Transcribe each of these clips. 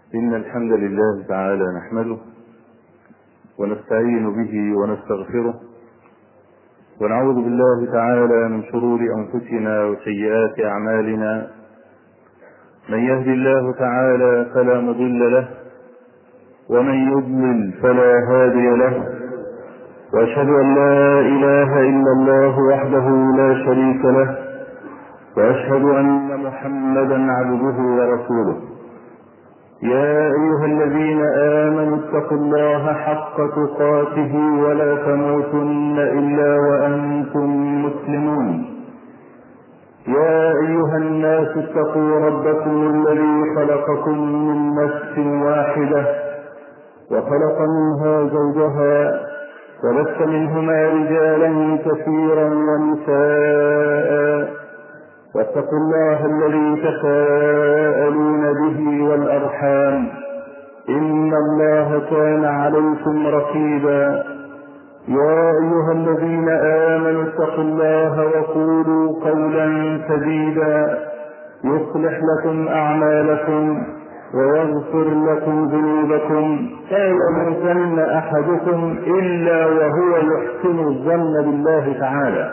إن الحمد لله تعالى نحمده ونستعين به ونستغفره ونعوذ بالله تعالى من شرور أنفسنا وسيئات أعمالنا. من يهد الله تعالى فلا مضل له ومن يضلل فلا هادي له، وأشهد أن لا إله إلا الله وحده لا شريك له، وأشهد أن محمدا عبده ورسوله. يا أيها الذين آمنوا اتقوا الله حق تقاته ولا تموتن إلا وأنتم مسلمون. يا أيها الناس اتقوا ربكم الذي خلقكم من نفس واحدة وخلق منها زوجها وبث منهما رجالا كثيرا ونساء، واتقوا الله الذي تساءلون به والأرحام إن الله كان عليكم رقيبا. يا أيها الذين آمنوا اتقوا الله وقولوا قولا سديدا يصلح لكم أعمالكم ويغفر لكم ذنوبكم، لا يموتن أحدكم إلا وهو يحسن الظن بالله تعالى.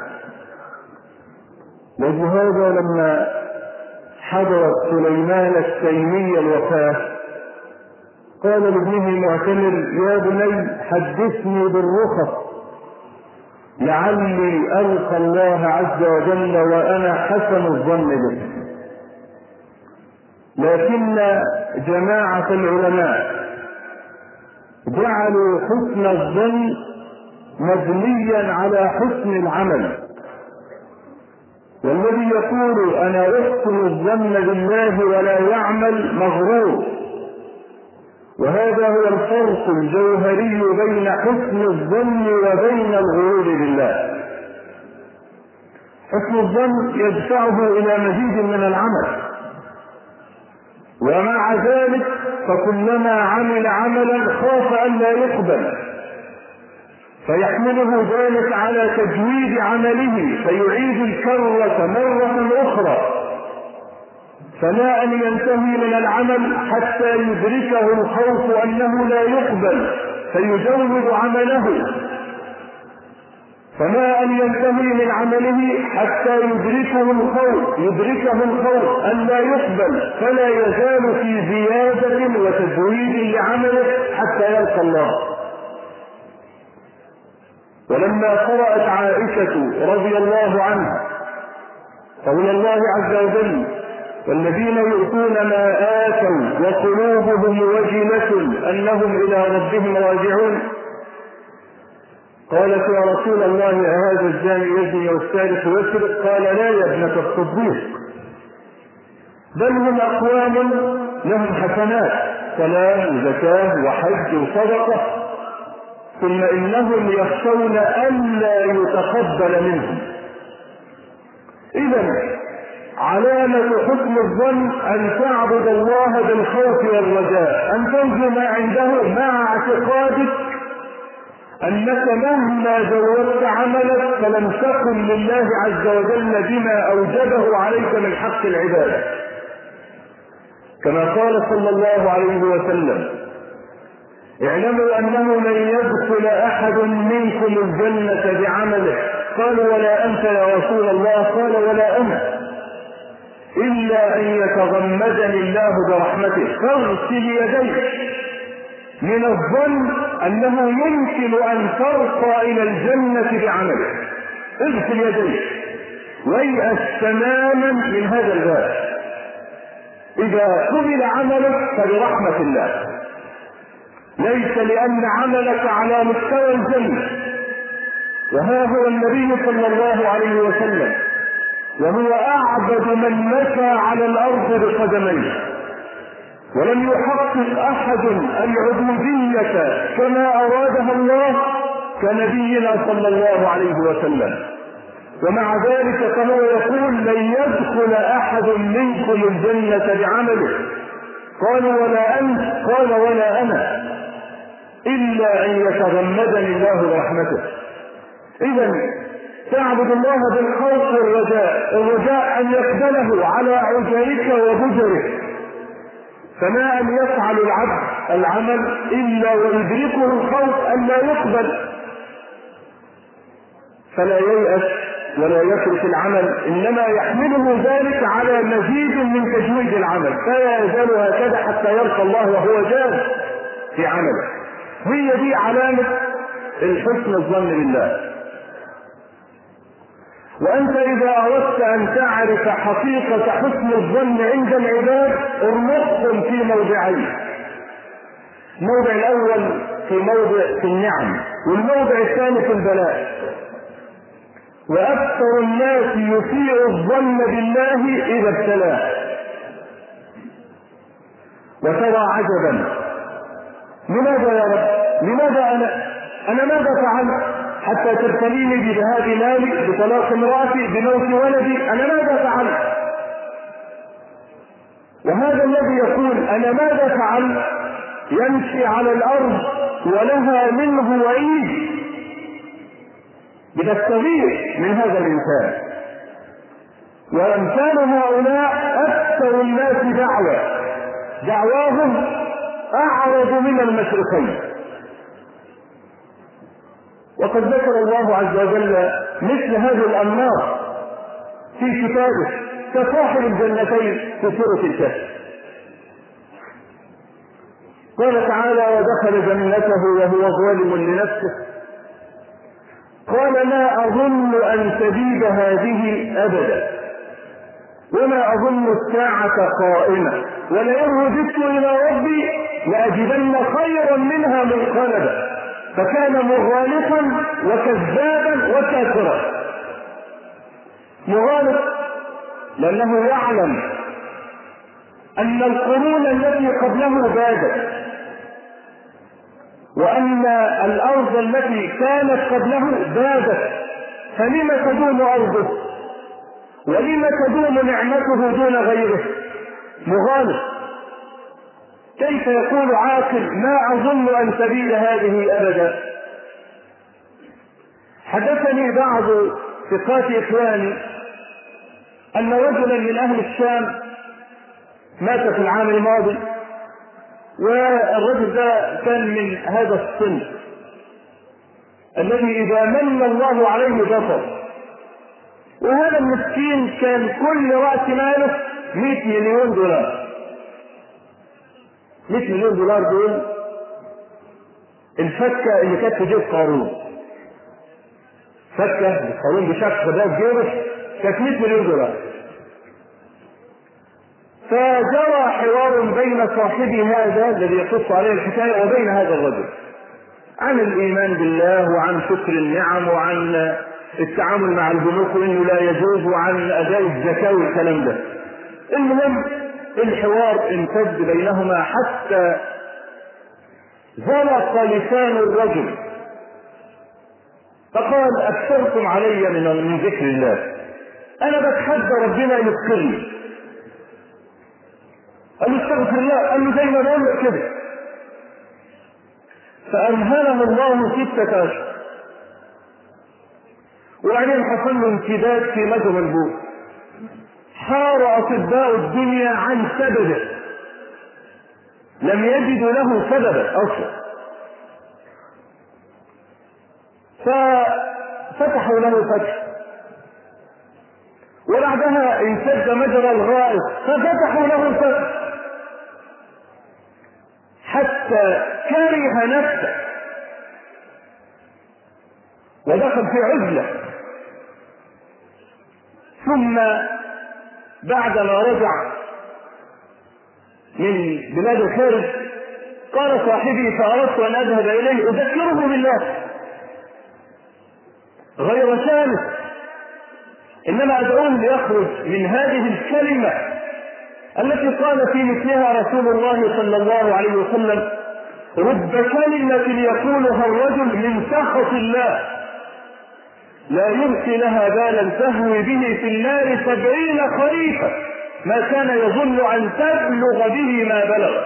ولهذا لما حضرت سليمان التيمي الوفاة قال لابنه المعتمر: يا بني حدثني بالرخص لعلي ألقى الله عز وجل وأنا حسن الظن به. لكن جماعة العلماء جعلوا حسن الظن مبنيا على حسن العمل، والذي يقول أنا أحسن الظن بالله ولا يعمل مغرور. وهذا هو الفرق الجوهري بين حسن الظن وبين الغرور بالله. حسن الظن يدفعه إلى مزيد من العمل، ومع ذلك فكلما عمل عملا خاف أن لا يقبل فيحمله ذلك على تجويد عمله فيعيد الكرة مرة أخرى، فلا أن ينتهي من العمل حتى يدركه الخوف أنه لا يقبل فيجود عمله، فما أن ينتهي من عمله حتى يدركه الخوف أن لا يقبل فلا يزال في زيادة وتزويد لعمله حتى يلقى الله. ولما قرأت عائشة رضي الله عنها قول الله عز وجل: والذين يؤتون ما آتوا وقلوبهم وجلة أنهم إلى ربهم راجعون، قالت: يا رسول الله أهذا الزاني يزني والسارق يسرق؟ قال: لا يا ابنة الصديق، بل هم أقوام لهم حسنات صلاة وزكاة وحج وصدقة، ثم إنهم يخشون ألا يتقبل منهم. إذن علامة حسن الظن أن تعبد الله بالخوف والرجاء، أن ترجو ما عنده مع اعتقادك أنك مهما زودت عملك فلم تكن لله عز وجل بما أوجبه عليك من حق العبادة، كما قال صلى الله عليه وسلم: اعلموا أنه لن يدخل أحد منكم الجنة بعمله. قالوا: ولا أنت يا رسول الله؟ قال: ولا أنا، إلا أن يتغمدني الله برحمته. فاغسل يديك. من الظن أنه يمكن أن ترقى إلى الجنة بعملك. اغسل يديك ويأس تماما من هذا الباب. إذا قبل عملك فبرحمة الله، ليس لأن عملك على مستوى الجنة. وها هو النبي صلى الله عليه وسلم وهو أعبد من مشى على الأرض بقدميه، ولم يحقق أحد العبودية كما أرادها الله كنبينا صلى الله عليه وسلم، ومع ذلك فهو يقول: لن يدخل أحد منكم الجنة بعمله. قالوا: ولا أنت؟ قال: ولا أنا، إلا أن يتغمدني الله برحمته. إذن تعبد الله بالخوف والرجاء، الرجاء أن يقبله على عجرك وبجرك، فما أن يفعل العبد العمل إلا ويدركه الخوف أن لا يقبل، فلا ييأس ولا يترك العمل، إنما يحمله ذلك على مزيد من تجويد العمل، فلا يزال هكذا حتى يلقى الله وهو جاد في عمله. هي دي علامة الحسن الظن بالله. وأنت إذا أردت أن تعرف حقيقة حسن الظن عند العباد ارمقهم في موضعين: الموضع الأول في النعم، والموضع الثاني في البلاء. وأكثر الناس يسيء الظن بالله إذا ابتلاه. وترى عجبا: لماذا يا رب؟ لماذا أنا ماذا فعلت حتى تبتليني بذهاب مالي، بطلاق امرأتي، بموت ولدي؟ أنا ماذا فعلت؟ وهذا الذي يقول أنا ماذا فعلت يمشي على الأرض ولها منه وعيد بتستغيث من هذا الإنسان. وأمثال هؤلاء أكثر الناس دعواهم أعرض من المشرقين. وقد ذكر الله عز وجل مثل هذه الأنماط في كتابه كصاحب الجنتين في سورة الكهف. قال تعالى: ودخل جنته وهو ظالم لنفسه قال ما أظن أن تبيد هذه أبدا وما أظن الساعة قائمة ولئن رددت إلى ربي لأجدن خيرا منها منقلبا فكان مغالطا وكذابا وكافرا. مغالط لأنه يعلم أن القرون التي قبله بادت، وأن الأرض التي كانت قبله بادت، فلم تدوم أرضه ولم تدوم نعمته دون غيره؟ مغالط. كيف يقول عاقل ما أظن أن تبيد هذه أبدا؟ حدثني بعض ثقات إخواني أن رجلا من أهل الشام مات في العام الماضي، والرجل ده كان من هذا الصنف الذي إذا من الله عليه بطر. وهذا المسكين كان كل رأس ماله 100 مليون دولار. 100 مليون دولار دول الفكة اللي كانت في جيب قارون. فكة قارون بشكل خدها في جيبه كانت 100 مليون دولار. فجرى حوار بين صاحبي هذا الذي يقص عليه الحكاية وبين هذا الرجل عن الإيمان بالله وعن شكر النعم وعن التعامل مع البنوك وإنه لا يجوز وعن أداء الزكاة والكلام ده. المهم الحوار امتد بينهما حتى زلق لسان الرجل فقال: أكثرتم علي من ذكر الله، أنا بتحدى ربنا يذكرني. قال له: استغفر الله. قال له: زي ما بقول كده. فأمهله الله 6 أشهر، وبعدين حصل له امتداد في مجرى البول. حار أطباء الدنيا عن سببه، لم يجدوا له سببا أصلا، ففتحوا له فتح، وبعدها انسد مجرى الغائط ففتحوا له فتح، حتى كره نفسه ودخل في عزلة. ثم بعدما رجع من بلاد الخارج قال صاحبي: فأردت أن أذهب إليه أذكره بالله غير ثالث، إنما أدعوه ليخرج من هذه الكلمة التي قال في مثلها رسول الله صلى الله عليه وسلم: رب كلمة يقولها الرجل من سخط الله لا يلقي لها بالا تهوي به في النار 70 خريفا ما كان يظن أن تبلغ به ما بلغ.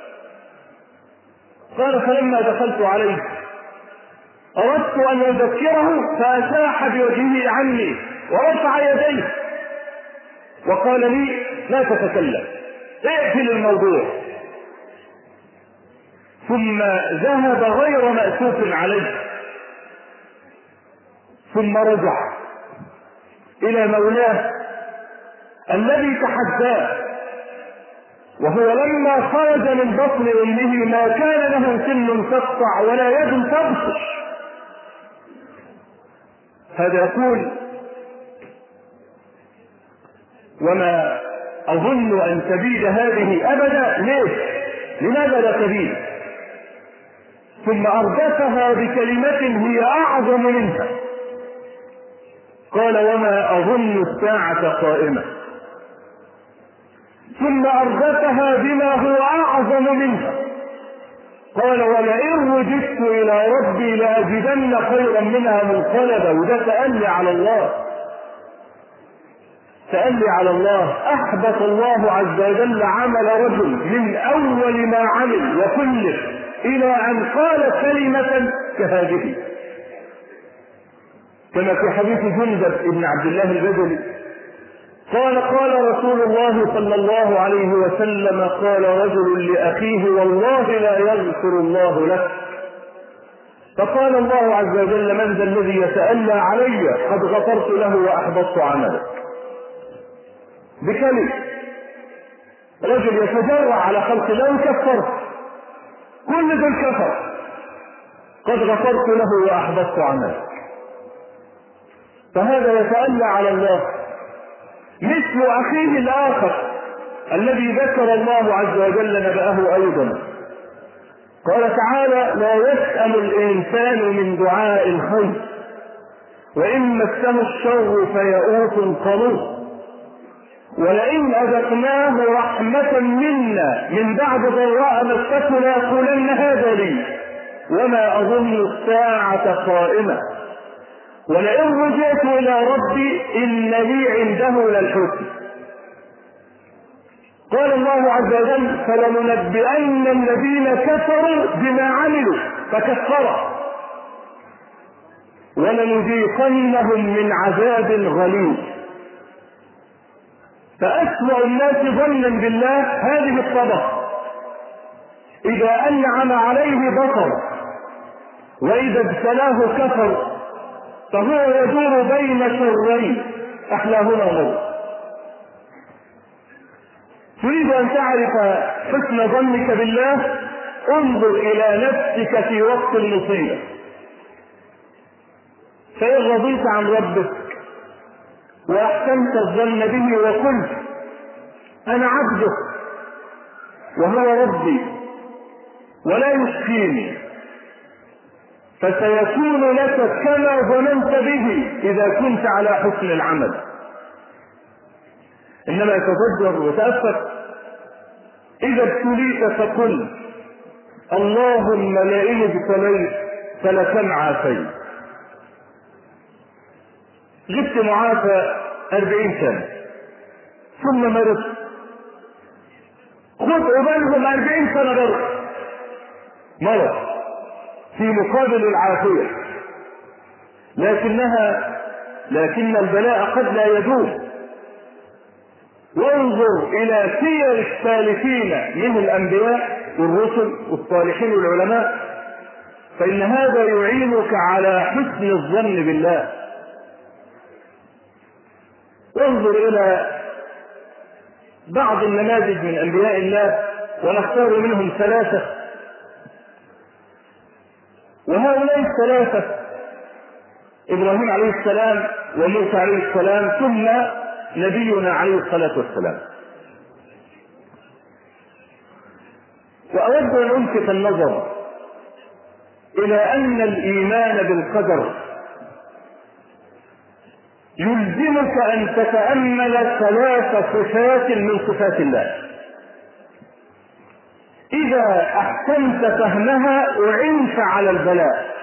قال: فلما دخلت عليه أردت أن أذكره فأشاح بوجهه عني ورفع يديه وقال لي: لا تتكلم، اقفل الموضوع، ثم ذهب غير مأسوف عليه، ثم رجع إلى مولاه الذي تحداه، وهو لما خرج من بطن أمه ما كان له سن تقطع ولا يد تبطش. هذا يقول: وما أظن أن تبيد هذه أبدا. ليه؟ لماذا لا تبيد؟ ثم أردفها بكلمة هي أعظم منها، قال: وما أظن الساعة قائمة. ثم أردفها بما هو أعظم منها، قال: ولئن رددت إلى ربي لأجدن خيرا منها منقلبا. وده تألي على الله، تألي على الله. أحبط الله عز وجل عمل رجل من أول ما عمل وكله إلى أن قال كلمة كهذه، كما في حديث جندب بن عبد الله البجلي قال: قال رسول الله صلى الله عليه وسلم: قال رجل لأخيه: والله لا يغفر الله لك. فقال الله عز وجل: من ذا الذي يتألى علي؟ قد غفرت له وأحبطت عمله. بكلمة رجل يتجرع على خلق الله وكفر كل ذا الكفر، قد غفرت له وأحبطت عمله. فهذا يتألى على الله. مثل أخيه الآخر الذي ذكر الله عز وجل نبأه أيضا، قال تعالى: لا يسأم الإنسان من دعاء الخير وإن مسه الشر فيئوس قنوط ولئن أذقناه رحمة منا من بعد ضراء مسته ليقولن هذا لي وما أظن الساعة قائمة ولئن رجعت إلى ربي إن لي عنده للحسن. قال الله عز وجل: فلننبئن الذين كفروا بما عملوا فكفروا ولنذيقنهم من عذاب غليظ. فأسوأ الناس ظنا بالله هذه الطبقة، إذا أنعم عليه بطر وإذا ابتلاه كفر، فهو يدور بين شرين أحلاهما موت. تريد أن تعرف حسن ظنك بالله؟ انظر إلى نفسك في وقت المصيبة، فإن رضيت عن ربك وأحسنت الظن به وقلت: أنا عبده وهو ربي ولا يشقيني، فسيكون لك كما ظننت به إذا كنت على حسن العمل. إنما تفجر وتأفت. إذا ابتليت فقل: اللهم لئن ابتليت فلكم عافيت. غبت معافى 40 سنة ثم مرضت، خذ قبالهم 40 سنة برضه مرض في مقابل العافية، لكن البلاء قد لا يدوم. وانظر إلى سير السالكين من الأنبياء والرسل والصالحين والعلماء، فإن هذا يعينك على حسن الظن بالله. وانظر إلى بعض النماذج من أنبياء الله ونختار منهم 3، وهؤلاء ال3: إبراهيم عليه السلام وموسى عليه السلام ثم نبينا عليه الصلاة والسلام. وأود أن ألفت النظر إلى أن الإيمان بالقدر يلزمك أن تتأمل 3 صفات من صفات الله. إذا أحسنت فهمها أعنت على البلاء: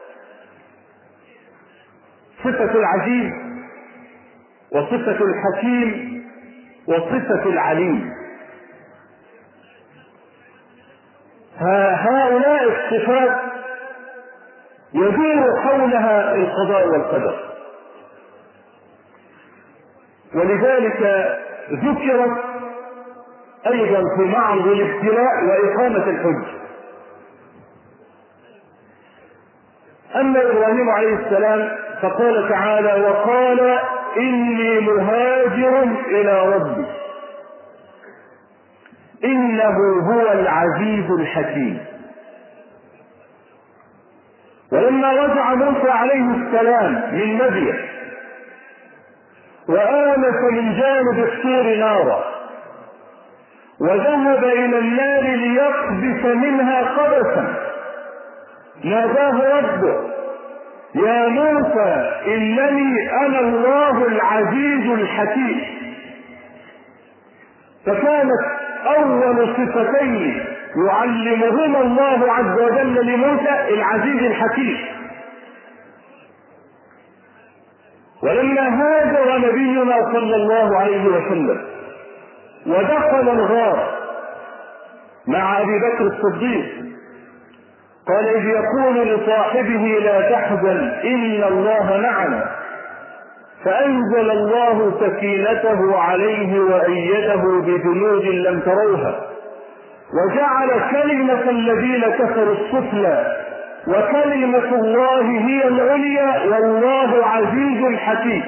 صفة العزيز وصفة الحكيم وصفة العليم. هؤلاء الصفات يدور حولها القضاء والقدر، ولذلك ذكرت أيضا في معرض الابتلاء وإقامة الحج. أما إبراهيم عليه السلام فقال تعالى: وقال إني مهاجر إلى ربي إنه هو العزيز الحكيم. ولما رجع موسى عليه السلام من مدين وآنس من جانب الطور نارا وذهب إلى النار ليقذف منها قبسا، ناداه ربه: يا موسى إنني أنا الله العزيز الحكيم. فكانت أول صفتين يعلمهما الله عز وجل لموسى العزيز الحكيم. ولما هاجر نبينا صلى الله عليه وسلم ودخل الغار مع أبي بكر الصديق قال: إذ يقول لصاحبه لا تحزن إن الله معنا، فأنزل الله سكينته عليه وأيده بجنود لم تروها وجعل كلمة الذين كفروا السفلى وكلمة الله هي العليا والله عزيز حكيم.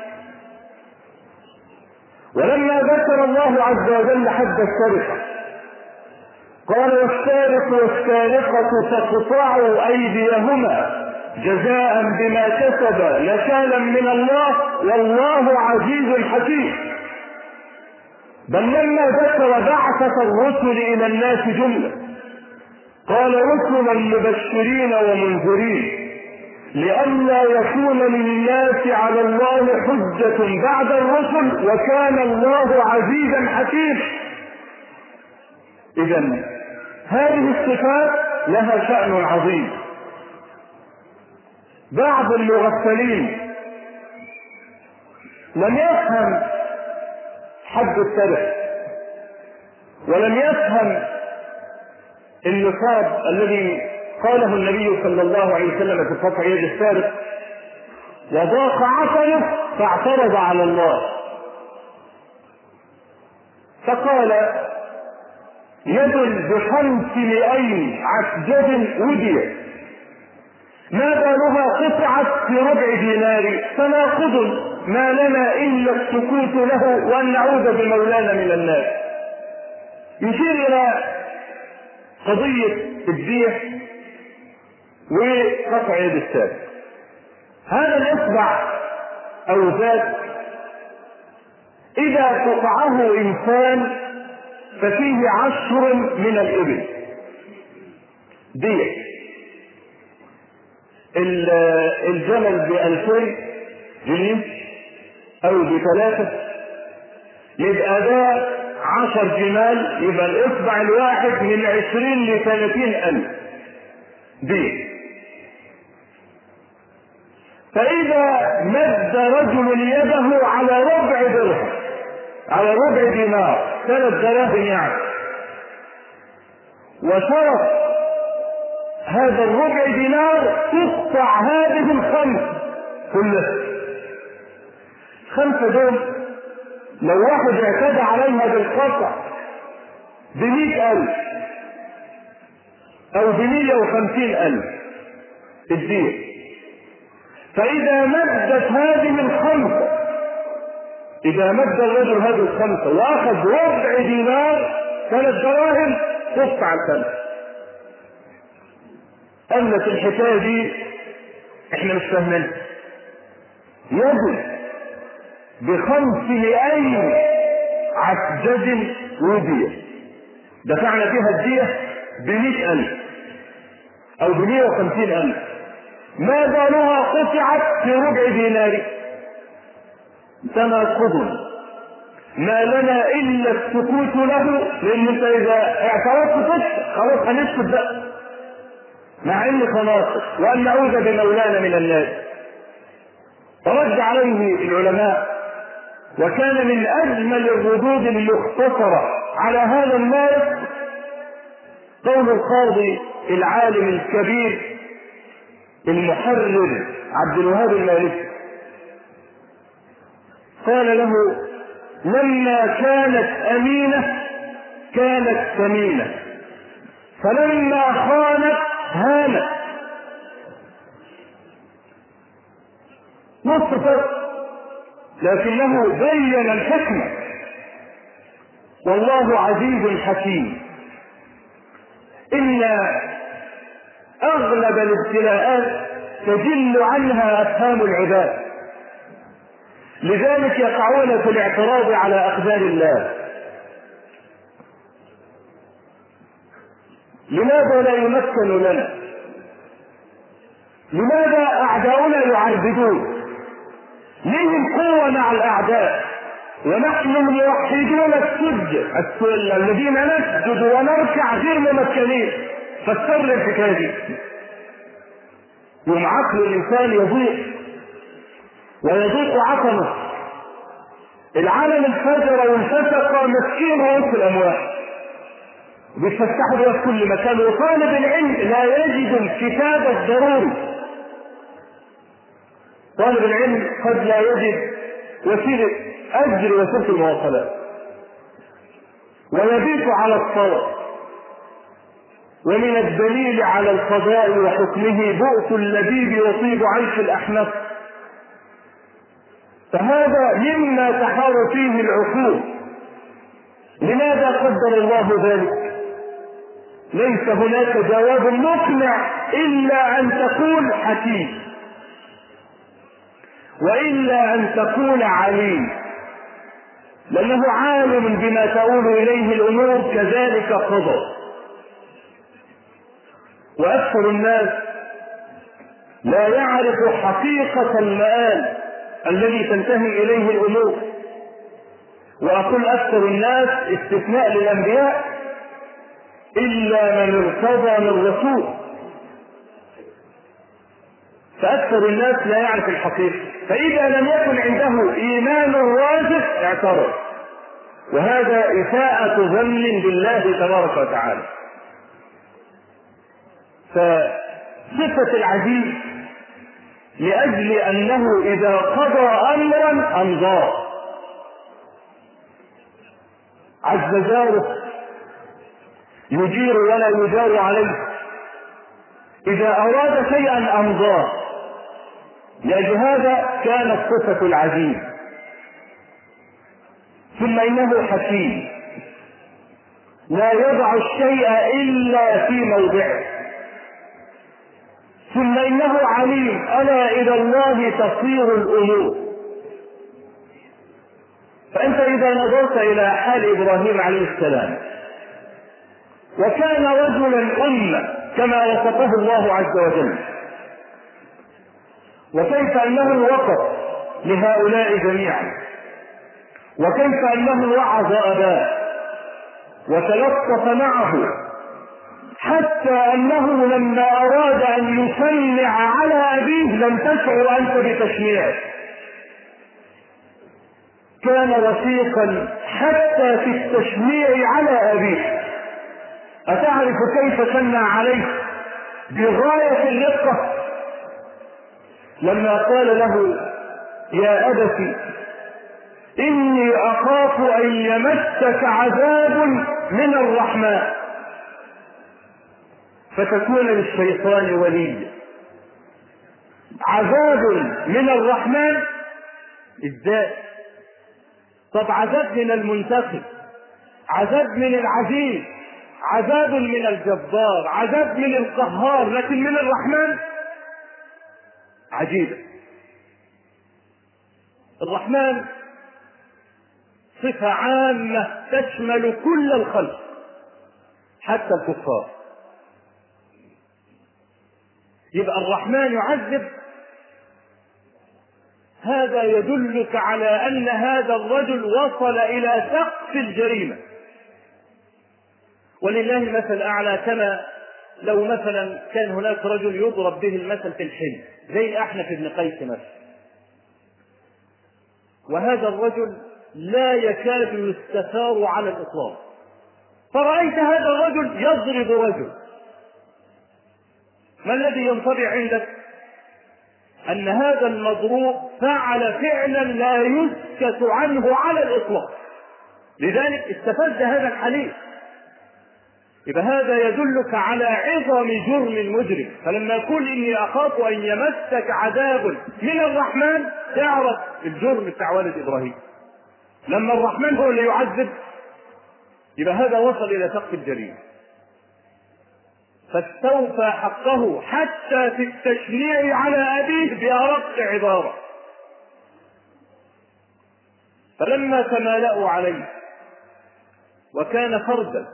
ولما ذكر الله عز وجل حد السرقة قال: والسارق والسارقة فاقطعوا أيديهما جزاء بما كسب نكالا من الله والله عزيز حكيم. بل لما ذكر بعثة الرسل إلى الناس جملة قال: رسلا مبشرين ومنذرين لئلا يكون للناس على الله حجة بعد الرسل وكان الله عزيزا حكيما. إذن هذه الصفات لها شأن عظيم. بعض المغفلين لم يفهم حد السرقة ولم يفهم النصاب الذي قاله النبي صلى الله عليه وسلم في قطع يد السارق، وضاق عقله فاعترض على الله فقال: يد ب500 عسجد ودية ما بالها قطعت في ربع دينار، تناقض ما لنا إلا السكوت له وأن نعوذ بمولانا من الناس. يشير إلى قضية الدية وقطع يد السارق. هذا الإصبع أو ذات إذا قطعه إنسان ففيه 10 من الإبل دية. الجمل ب2000 جنيه أو ب3 يبقى ده 10 جمال، يبقى الإصبع الواحد من 20 ل30 ألف دية. فإذا مد رجل يده على ربع درهم على ربع دينار 3 دراهم يعني، وشرط هذا الربع دينار تقطع هذه ال5 كلها. 5 دول لو واحد اعتدى عليها بالقطع ب100,000 أو ب150,000 الدية. فإذا مدت هذه ال5، إذا مد الرجل هذه ال5 وأخذ ربع دينار 3 دراهم تقطع ال5. قالت الحكاية دي احنا مش فاهمين. يد ب500 عسجد ودية دفعنا فيها الدية ب100,000 أو ب150,000، ما بالها قطعت في ربع دينار؟ تناقض ما لنا إلا السكوت له، لأن انت إذا اعترضت خلاص هنسكت بقى مع إن تناقض وأن نعوذ بمولانا من الناس. فرد عليه العلماء، وكان من أجمل الردود المختصرة على هذا الناس قول القاضي العالم الكبير المحرر عبد الوهاب المالكي، قال له: لما كانت أمينة كانت ثمينة، فلما خانت هانت. نص فرق، لكنه بين الحكمة. والله عزيز حكيم. إن أغلب الابتلاءات تجل عنها أفهام العباد، لذلك يقعون في الاعتراض على أقدار الله. لماذا لا يمكن لنا؟ لماذا أعداؤنا يعربدون؟ لهم قوة مع الأعداء، ونحن الموحدون الذين نسجد ونركع غير ممكنين. فسر لي الحكاية دي. يوم عقل الإنسان يضيق ويضيق عقله. العالم انفجر وانفسق مسكين رؤوس الأموال، بيتفتحوا بها في كل مكان، وطالب العلم لا يجد الكتاب الضروري. طالب العلم قد لا يجد وسيلة أجر وسيلة المواصلات، ويبيت على الصلاة. ومن الدليل على القضاء وحكمه بؤس اللبيب وطيب عيش الأحنف. فهذا مما تحار فيه العقول. لماذا قدر الله ذلك؟ ليس هناك جواب مقنع إلا أن تقول حكيم، وإلا أن تكون عليم، لأنه عالم بما تؤول إليه الأمور، كذلك قضى. وأكثر الناس لا يعرف حقيقة المآل الذي تنتهي إليه الأمور. وأقول أكثر الناس استثناء للأنبياء، إلا من ارتضى من رسول. فأكثر الناس لا يعرف الحقيقة، فإذا لم يكن عنده إيمان راسخ اعترض، وهذا إساءة ظن بالله تبارك وتعالى. فصفة العزيز لأجل أنه إذا قضى أمرا أمضاه. عز جاره يجير ولا يجار عليه، إذا أراد شيئا أمضاه. لأجل هذا كانت صفة العزيز. ثم إنه حكيم، لا يضع الشيء إلا في موضعه. ثم إنه عليم، ألا إلى الله تصير الأمور. فأنت إذا نظرت إلى حال إبراهيم عليه السلام، وكان رجلا أمة كما وصفه الله عز وجل، وكيف أنه وقف لهؤلاء جميعا، وكيف أنه وعظ أباه وتلطف معه، حتى أنه لما أراد أن يسمع على أبيه لم تشعر أنت بتشميعه. كان رفيقا حتى في التشميع على أبيه. أتعرف كيف سمع عليه بغاية الرقة؟ لما قال له: يا أبت إني أخاف أن يمسك عذاب من الرحمن فتكون للشيطان وليا. عذاب من الرحمن ازاي؟ طب عذاب من المنتقم، عذاب من العزيز، عذاب من الجبار، عذاب من القهار، لكن من الرحمن عجيب. الرحمن صفة عامة تشمل كل الخلق حتى الكفار. يبقى الرحمن يعذب، هذا يدلك على أن هذا الرجل وصل إلى سقف الجريمة. ولله المثل الأعلى، كما لو مثلا كان هناك رجل يضرب به المثل في الحلم زي أحنف بن قيس مثلا، وهذا الرجل لا يكاد يستثار على الإطلاق، فرأيت هذا الرجل يضرب رجل، ما الذي ينطبع عندك؟ أن هذا المضروب فعل فعلا لا يسكت عنه على الإطلاق، لذلك استفز هذا الحليف. يبقى هذا يدلك على عظم جرم المجرم. فلما يقول إني أخاف أن يمسك عذاب من الرحمن، تعرف الجرم بتاع والد إبراهيم. لما الرحمن هو اللي يعذب، يبقى هذا وصل إلى سقف الجريمة. فاستوفى حقه حتى في التشنيع على أبيه بأرق عبارة. فلما تمالأوا عليه وكان فردا،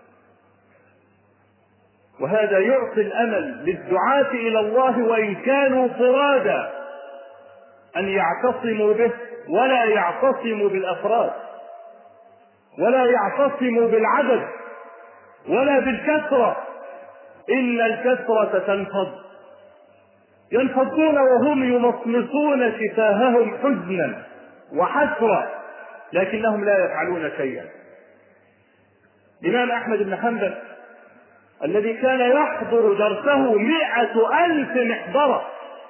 وهذا يعطي الأمل للدعاة إلى الله وإن كانوا فرادا أن يعتصموا به، ولا يعتصموا بالأفراد، ولا يعتصموا بالعدد، ولا بالكثرة. إن الكثرة تنفض، ينفضون وهم يمصمصون شفاههم حزنا وحسرة، لكنهم لا يفعلون شيئا. الإمام أحمد بن حنبل الذي كان يحضر درسه 100,000 محضرة،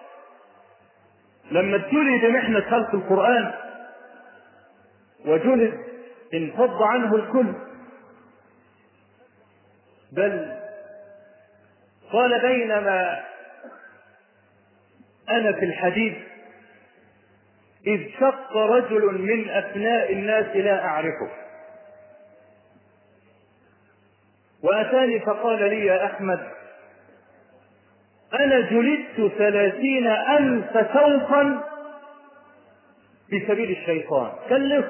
لما ابتلي بمحنة خلق القرآن وجلد انفض عنه الكل، بل قال بينما أنا في الحديث إذ شق رجل من أبناء الناس لا أعرفه وأتاني فقال لي يا أحمد أنا جلدت 30,000 سوقا في سبيل الشيطان. كلف،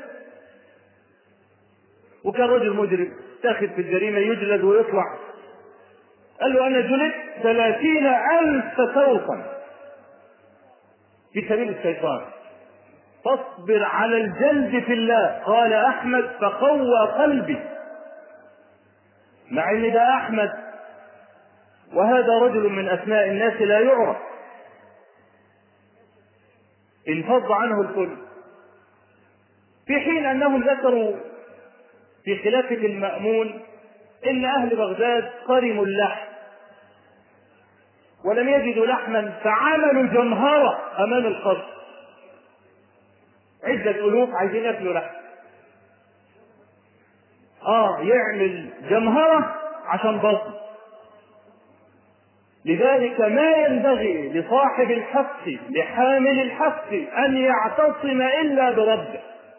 وكان رجل مجرم تاخذ في الجريمة يجلد ويطلع. قال له أنا جلدت 30,000 سوقا في سبيل الشيطان، فاصبر على الجلد في الله. قال أحمد فقوى قلبي، مع ان ده أحمد وهذا رجل من أسماء الناس لا يعرف، انفض عنه الكل. في حين أنهم ذكروا في خلافة المأمون إن أهل بغداد قرموا اللحم ولم يجدوا لحما، فعملوا جمهرة أمام القبر، عدة ألوف عايزين يأكلوا لحم، يعمل جمهرة عشان بطن. لذلك ما ينبغي لصاحب الحق لحامل الحق أن يعتصم إلا بربه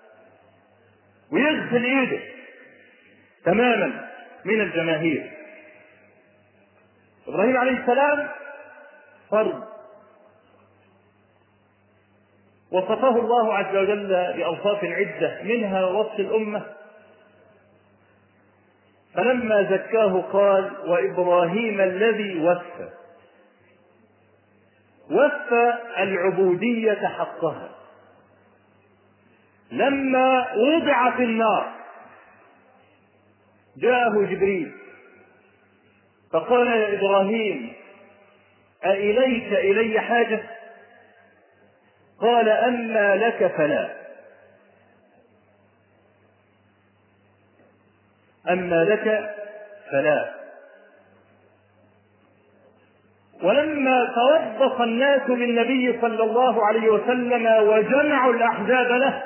ويغسل إيده تماما من الجماهير. إبراهيم عليه السلام فرد وصفه الله عز وجل بأوصاف عدة، منها وصف الأمة. فلما زكاه قال وإبراهيم الذي وفى العبودية حقها. لما وضع في النار جاءه جبريل فقال يا إبراهيم أإليك إلي حاجة؟ قال أما لك فلا، أما لك فلا. ولما توبخ الناس بالنبي صلى الله عليه وسلم وجمعوا الأحزاب له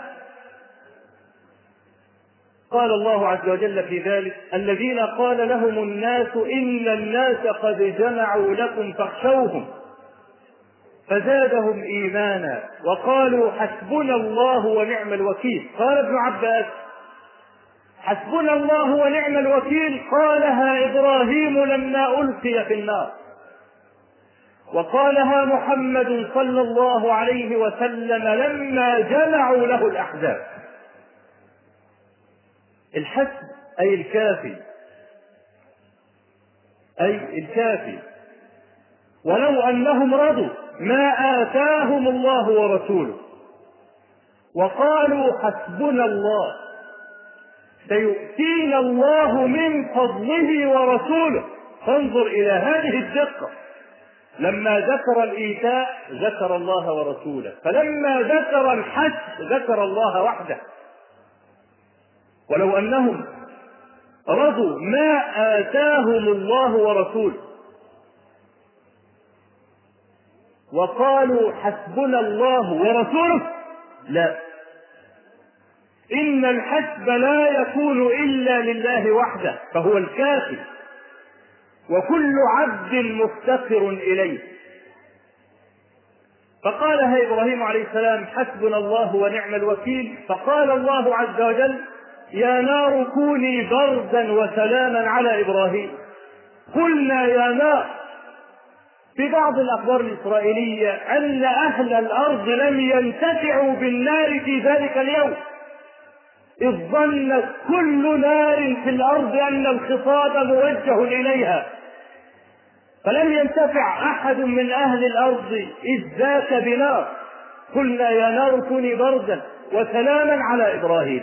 قال الله عز وجل في ذلك الذين قال لهم الناس إن الناس قد جمعوا لكم فاخشوهم فزادهم إيمانا وقالوا حسبنا الله ونعم الوكيل. قال ابن عباس حسبنا الله ونعم الوكيل قالها إبراهيم لما ألقي في النار، وقالها محمد صلى الله عليه وسلم لما جمعوا له الأحزاب. الحسب أي الكافي، أي الكافي. ولو أنهم رضوا ما آتاهم الله ورسوله وقالوا حسبنا الله سيؤتينا الله من فضله ورسوله. فانظر إلى هذه الدقة، لما ذكر الإيتاء ذكر الله ورسوله، فلما ذكر الحج ذكر الله وحده. ولو أنهم رضوا ما آتاهم الله ورسوله وقالوا حسبنا الله ورسوله، لا، إن الحسب لا يكون إلا لله وحده، فهو الكافي وكل عبد مفتقر إليه. فقالها إبراهيم عليه السلام: حسبنا الله ونعم الوكيل. فقال الله عز وجل: يا نار كوني بردا وسلاما على إبراهيم. قلنا يا نار. في بعض الأخبار الإسرائيلية أن أهل الأرض لم ينتفعوا بالنار في ذلك اليوم، إذ ظنت كل نار في الأرض أن الخطاب موجه إليها، فلم ينتفع أحد من أهل الأرض إذ ذاك بنار. قلنا يا نار كوني بردا وسلاما على إبراهيم.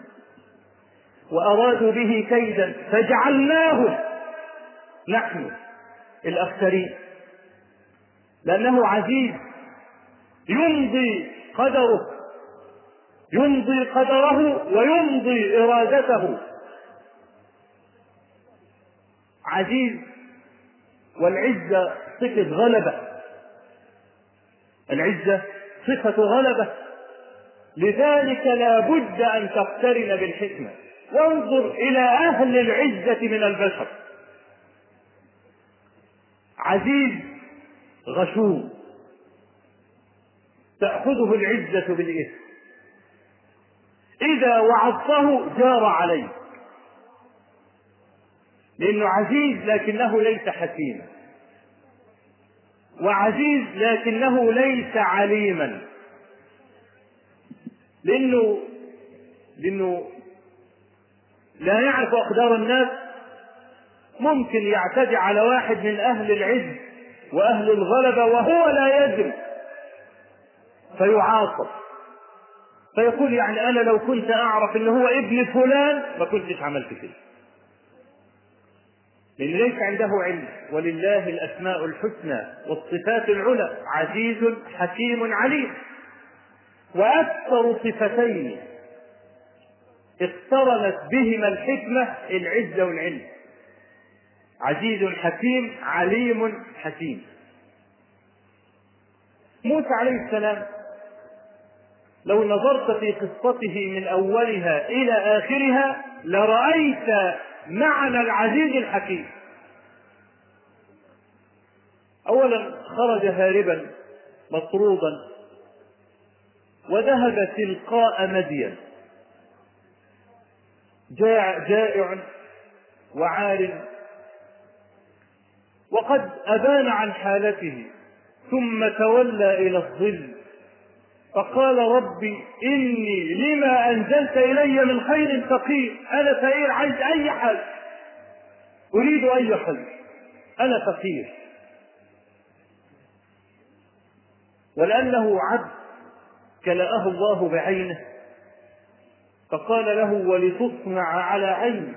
وأرادوا به كيدا فجعلناهم نحن الأخسرين، لأنه عزيز يمضي قدره ويمضي إرادته. عزيز، والعزة صفة غلبة، العزة صفة غلبة، لذلك لا بد أن تقترن بالحكمة. وانظر إلى أهل العزة من البشر: عزيز غشوم تأخذه العزة بالإثم، إذا وعظته جار عليه، لأنه عزيز لكنه ليس حكيما، وعزيز لكنه ليس عليما، لأنه لا يعرف أقدار الناس. ممكن يعتدي على واحد من أهل العز وأهل الغلبة وهو لا يدري فيعاقب، فيقول يعني أنا لو كنت أعرف إنه هو ابن فلان ما كنتش عملت كده، لأن ليس عنده علم. ولله الأسماء الحسنى والصفات العلى: عزيز حكيم عليم. وأكثر صفتين اقترنت بهما الحكمة العزة والعلم: عزيز حكيم، عليم حكيم. موسى عليه السلام لو نظرت في قصته من أولها إلى آخرها لرأيت معنى العزيز الحكيم. أولا خرج هاربا مطرودا وذهب تلقاء مدين، جائع وعار، وقد أبان عن حالته، ثم تولى إلى الظل فقال: ربي إني لما أنزلت إلي من خير فقير. أنا فقير، عايز أي حاجة، أريد أي خير، أنا فقير. ولأنه عبد كلأه الله بعينه فقال له: ولتصنع على عيني.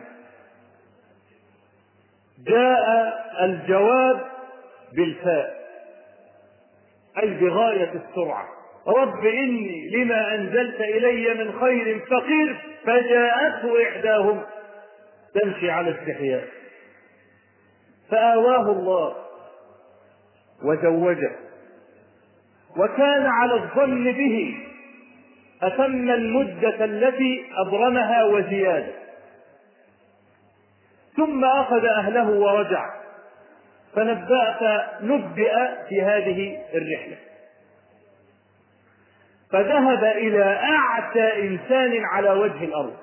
جاء الجواب بالفاء، أي بغاية السرعة: رب إني لما أنزلت إلي من خير فقير. فجاءته إحداهم تمشي على استحياء فآواه الله وزوجه، وكان على الظن به أتم المدة التي أبرمها وزيادة. ثم أخذ أهله ورجع، نبئ في هذه الرحلة، فذهب إلى أعتى إنسان على وجه الأرض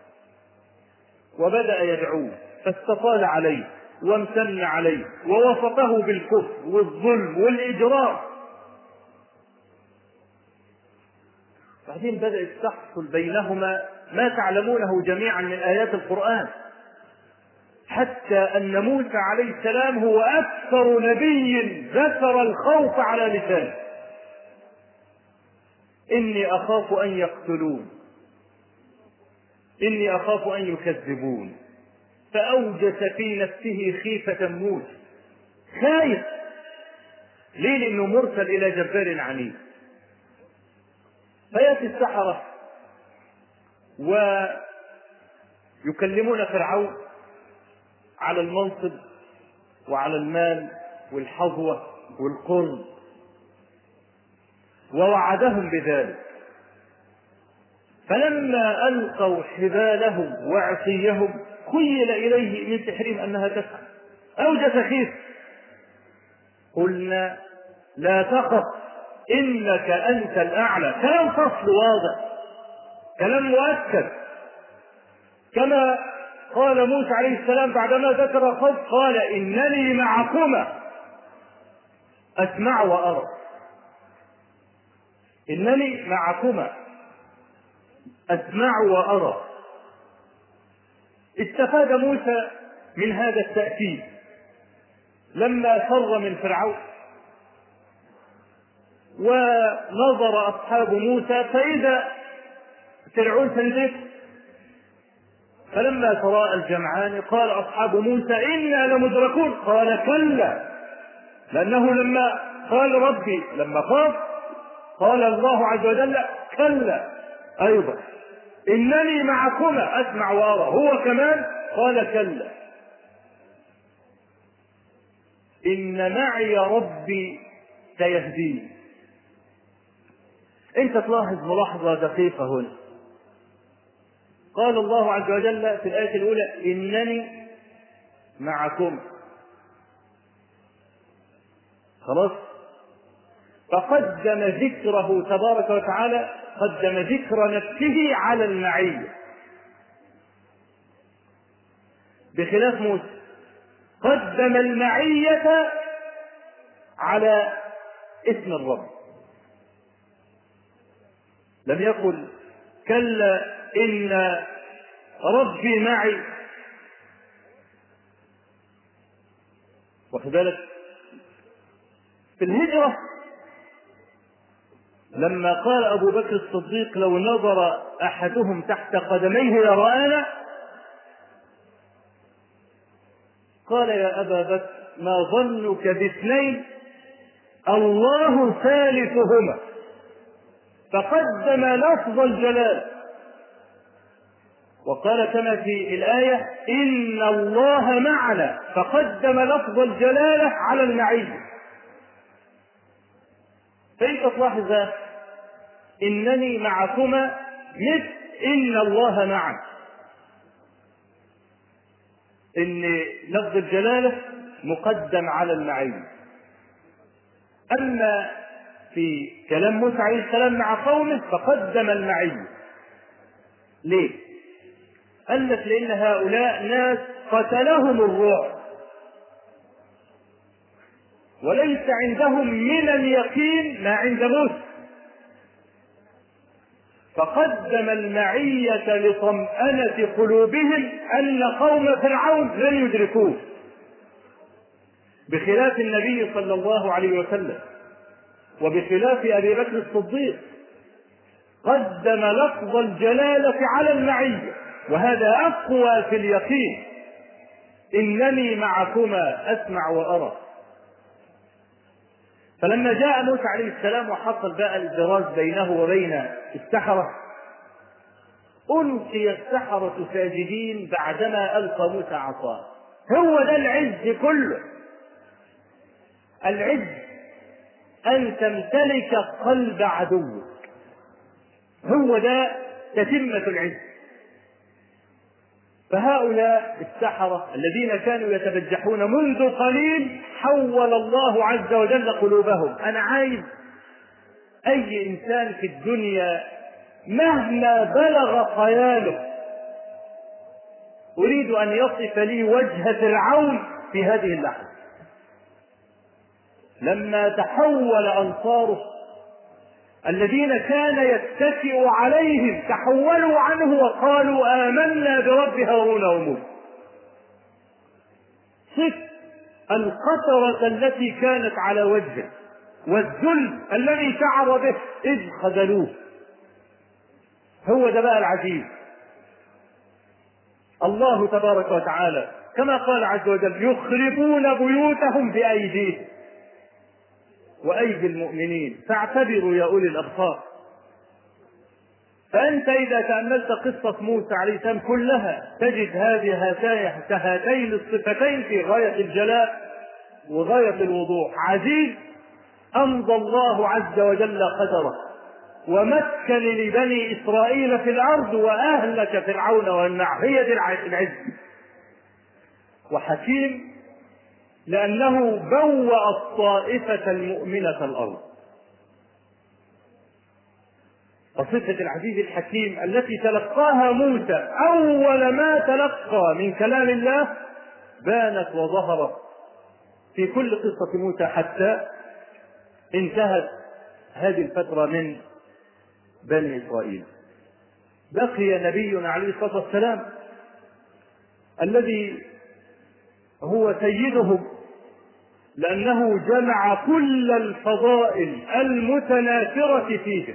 وبدأ يدعوه، فاستطال عليه وامتن عليه ووصفه بالكفر والظلم والإجرام. بعدين بدأت تحصل بينهما ما تعلمونه جميعا من آيات القرآن، حتى أن موسى عليه السلام هو أكثر نبي ذكر الخوف على لسانه: إني أخاف أن يقتلون، إني أخاف أن يكذبون. فأوجس في نفسه خيفة موسى، خايف. ليه؟ لأنه مرسل إلى جبار عنيد. فيأتي السحرة ويكلمون فرعون على المنصب وعلى المال والحظوة والقرب، ووعدهم بذلك. فلما ألقوا حبالهم وعصيهم خيل إليه من سحرهم أنها تسعى، أوجس خيف. قلنا لا تخف إنك أنت الأعلى. كلام فصل واضح، كلام مؤكد. كما قال موسى عليه السلام بعدما ذكر الخوف قال إنني معكما أسمع وأرى. إنني معكما أسمع وأرى. استفاد موسى من هذا التأكيد لما فر من فرعون ونظر أصحاب موسى فإذا فرعون سندك. فلما تراءى الجمعان قال أصحاب موسى إنا لمدركون. قال كلا، لأنه لما قال ربي لما خاف قال الله عز وجل كلا أيضا إنني معكما أسمع وأرى. هو كمان قال كلا إن معي ربي سيهدين. أنت تلاحظ ملاحظة دقيقة هنا. قال الله عز وجل في الآية الأولى إنني معكم، خلاص، فقدم ذكره تبارك وتعالى، قدم ذكر نفسه على المعية، بخلاف موسى قدم المعية على اسم الرب. لم يقل كلا إن ربي معي. واخد بالك؟ في الهجرة لما قال أبو بكر الصديق لو نظر أحدهم تحت قدميه لرآنا، قال يا أبا بكر ما ظنك باثنين الله ثالثهما، فقدم لفظ الجلال. وقال كما في الآية إن الله معنا، فقدم لفظ الجلالة على المعية. فإنت تلاحظ إنني معكما مثل إن الله معنا، إن لفظ الجلالة مقدم على المعية. أما في كلام موسى عليه السلام مع قومه فقدم المعية. ليه؟ قال لك لأن هؤلاء ناس قتلهم الرعب وليس عندهم من اليقين ما عند موسى، فقدم المعية لطمأنة قلوبهم أن قوم فرعون لن يدركوه، بخلاف النبي صلى الله عليه وسلم وبخلاف أبي بكر الصديق قدم لفظ الجلالة على المعية، وهذا أقوى في اليقين. إنني معكما أسمع وأرى. فلما جاء موسى عليه السلام وحصل بقى الجراز بينه وبين السحرة، ألقي السحرة ساجدين بعدما ألقى موسى عصاه. هو ده العز كله. العز أن تمتلك قلب عدوك، هو ده تتمة العز. فهؤلاء السحرة الذين كانوا يتبجحون منذ قليل حول الله عز وجل قلوبهم. أنا عايز أي إنسان في الدنيا مهما بلغ خياله أريد أن يصف لي وجه فرعون في هذه اللحظة لما تحول أنصاره الذين كان يتكئ عليهم تحولوا عنه وقالوا آمنا برب هارون وموسى. صف القطرة التي كانت على وجهه والذل الذي شعر به إذ خذلوه. هو ده بقى العجيب. الله تبارك وتعالى كما قال عز وجل يخربون بيوتهم بأيديهم وأيدي المؤمنين فاعتبروا يا أولي الأبصار. فأنت إذا تأملت قصة موسى عليه السلام كلها تجد هاتين الصفتين في غاية الجلاء وغاية الوضوح. عزيز أمضى الله عز وجل قدره ومكن لبني إسرائيل في الأرض وأهلك فرعون والنعم، هي دي العز. وحكيم لأنه بوأ الطائفة المؤمنة الأرض. وصفة العزيز الحكيم التي تلقاها موسى أول ما تلقى من كلام الله بانت وظهرت في كل قصة موسى حتى انتهت هذه الفترة من بني إسرائيل. بقي نبينا عليه الصلاة والسلام الذي هو سيدهم، لأنه جمع كل الفضائل المتناثرة فيهم.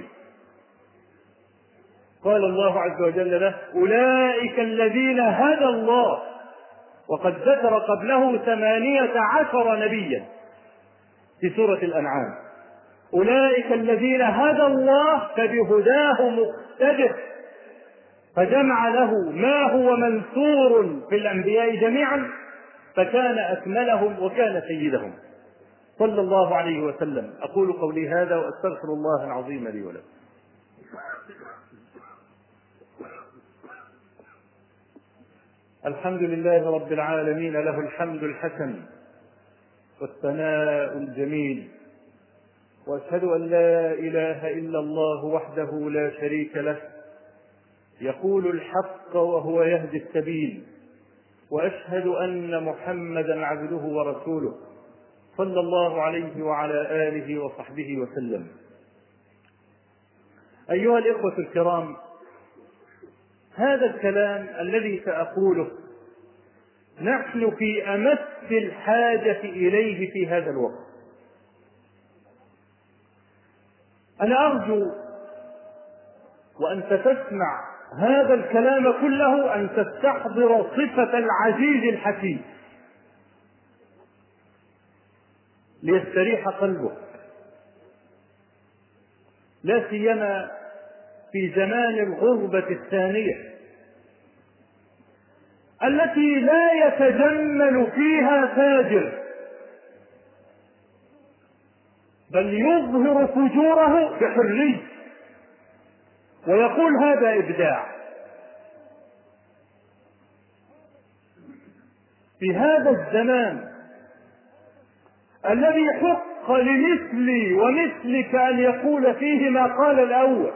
قال الله عز وجل له: أولئك الذين هدى الله، وقد ذكر قبله 18 نبيا في سورة الأنعام. أولئك الذين هدى الله فبهداه مقتدر، فجمع له ما هو منثور في الأنبياء جميعا فكان أكملهم وكان سيدهم صلى الله عليه وسلم. أقول قولي هذا وأستغفر الله العظيم لي ولكم. الحمد لله رب العالمين، له الحمد الحسن والثناء الجميل، وأشهد أن لا إله إلا الله وحده لا شريك له، يقول الحق وهو يهدي السبيل، وأشهد أن محمدا عبده ورسوله صلى الله عليه وعلى آله وصحبه وسلم. أيها الإخوة الكرام، هذا الكلام الذي سأقوله نحن في أمس الحاجة إليه في هذا الوقت. أنا أرجو وأنت تسمع هذا الكلام كله أن تستحضر صفة العزيز الحكيم ليستريح قلبك، لا سيما في زمان الغربة الثانية التي لا يتجمل فيها فاجر، بل يظهر فجوره بحرية ويقول هذا إبداع. في هذا الزمان الذي حق لمثلي ومثلك أن يقول فيه ما قال الأول: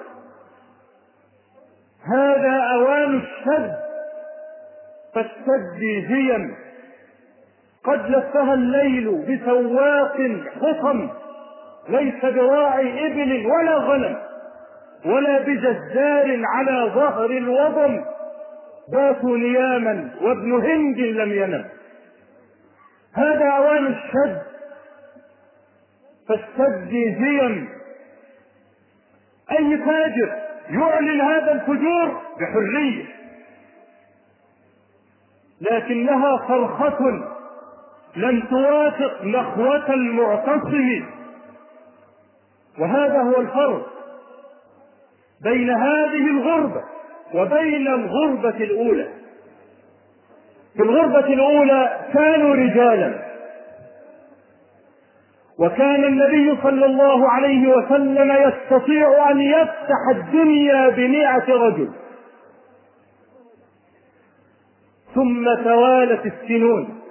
هذا أوان الشد، فالشد هيم قد لفها الليل بسواق حطم، ليس براعي إبل ولا غنم ولا بجزار على ظهر الوضم، باتوا نياما وابن هند لم ينم. هذا أوان الشد، فالشد هيم. أي فاجر يعلن هذا الفجور بحرية، لكنها صرخة لم توافق نخوة المعتصم. وهذا هو الفرق بين هذه الغربة وبين الغربة الأولى. في الغربة الأولى كانوا رجالا، وكان النبي صلى الله عليه وسلم يستطيع أن يفتح الدنيا ب100 رجل، ثم توالت السنون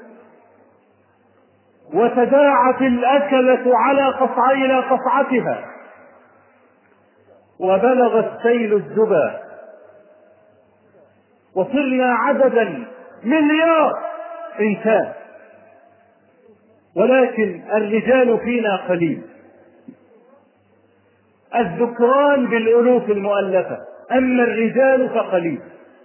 وتداعت الأكلة على قصعين قصعتها، وبلغ السيل الزبا، وصرنا عددا 1,000,000,000 إنسان، ولكن الرجال فينا قليل، الذكران بالألوف المؤلفة، أما الرجال فقليل.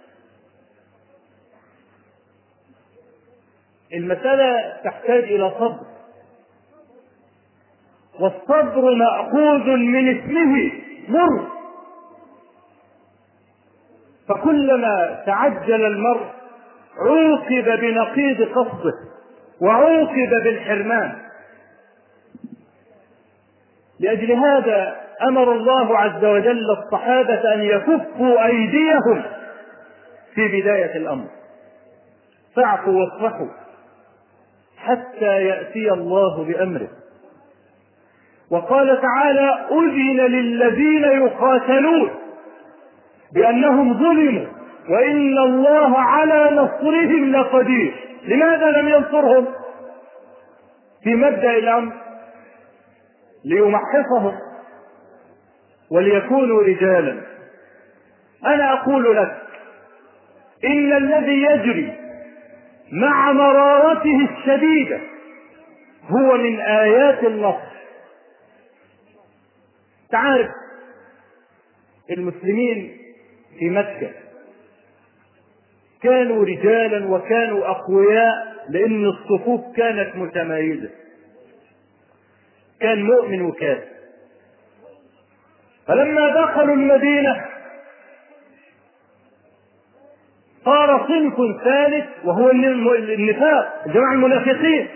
المسألة تحتاج إلى صبر، والصبر مأخوذ من اسمه مر، فكلما تعجل المرء عوقب بنقيض قصده وعوقب بالحرمان. لأجل هذا أمر الله عز وجل الصحابة أن يكفوا أيديهم في بداية الأمر، فاعفوا واصفحوا حتى يأتي الله بأمره. وقال تعالى: أذن للذين يقاتلون بأنهم ظلموا وإن الله على نصرهم لقدير. لماذا لم ينصرهم؟ في مبدأ الأمر ليمحصهم وليكونوا رجالا. أنا أقول لك إن الذي يجري مع مرارته الشديدة هو من آيات النصر. تعرف المسلمين في مكة كانوا رجالا وكانوا أقوياء لأن الصفوف كانت متمايزة، كان مؤمن وكافر. فلما دخلوا المدينة صار صنف ثالث وهو النفاق، جماعة المنافقين،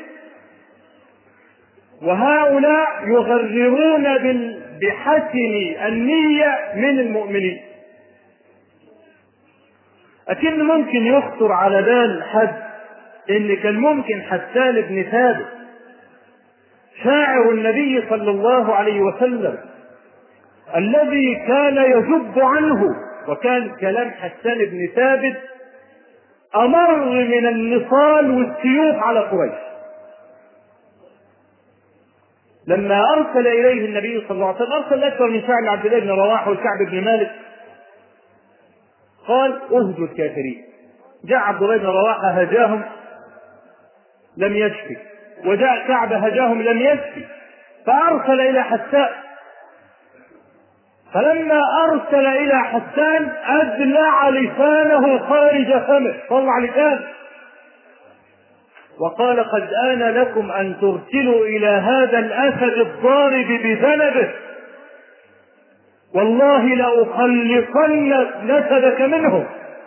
وهؤلاء يغررون بحسن النية من المؤمنين. أكيد ممكن يخطر على بال حد إن كان ممكن حسان بن ثابت شاعر النبي صلى الله عليه وسلم الذي كان يذب عنه، وكان كلام حسان بن ثابت أمر من النصال والسيوف على قريش. لما أرسل إليه النبي صلى الله عليه وسلم أرسل أكثر من شاعر عبد الله بن رواحة والكعب بن مالك، قال اهجوا الكافرين. جاء عبد الله بن رواحة هجاهم لم يشفي، وجاء كعب هجاهم لم يشفي، فأرسل إلى حسان. فلما أرسل إلى حسان أدلع لسانه خارج فمه، طلع لسانه وقال قد آن لكم أن ترسلوا إلى هذا الأسد الضارب بذنبه، والله لأخلصن نسبك منه.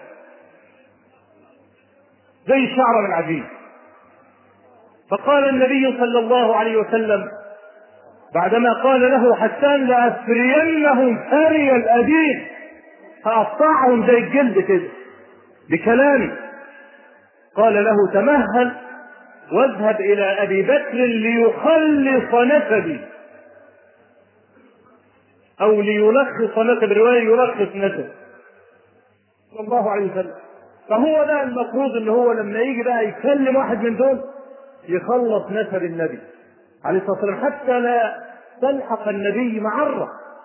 زي الشعر من عجيب. فقال النبي صلى الله عليه وسلم بعدما قال له حسان لأسرينهم سري الأديب، فأقطعهم زي الجلد كده بكلامي. قال له تمهل واذهب إلى أبي بكر ليخلص نسبي، أو ليلخص نسب، رواية يلخص نسب صلى الله عليه وسلم. فهو ده المفروض ان هو لما يجي بقى يكلم واحد من دول يخلص نسب النبي عليه الصلاة والسلام حتى لا تلحق النبي معرة.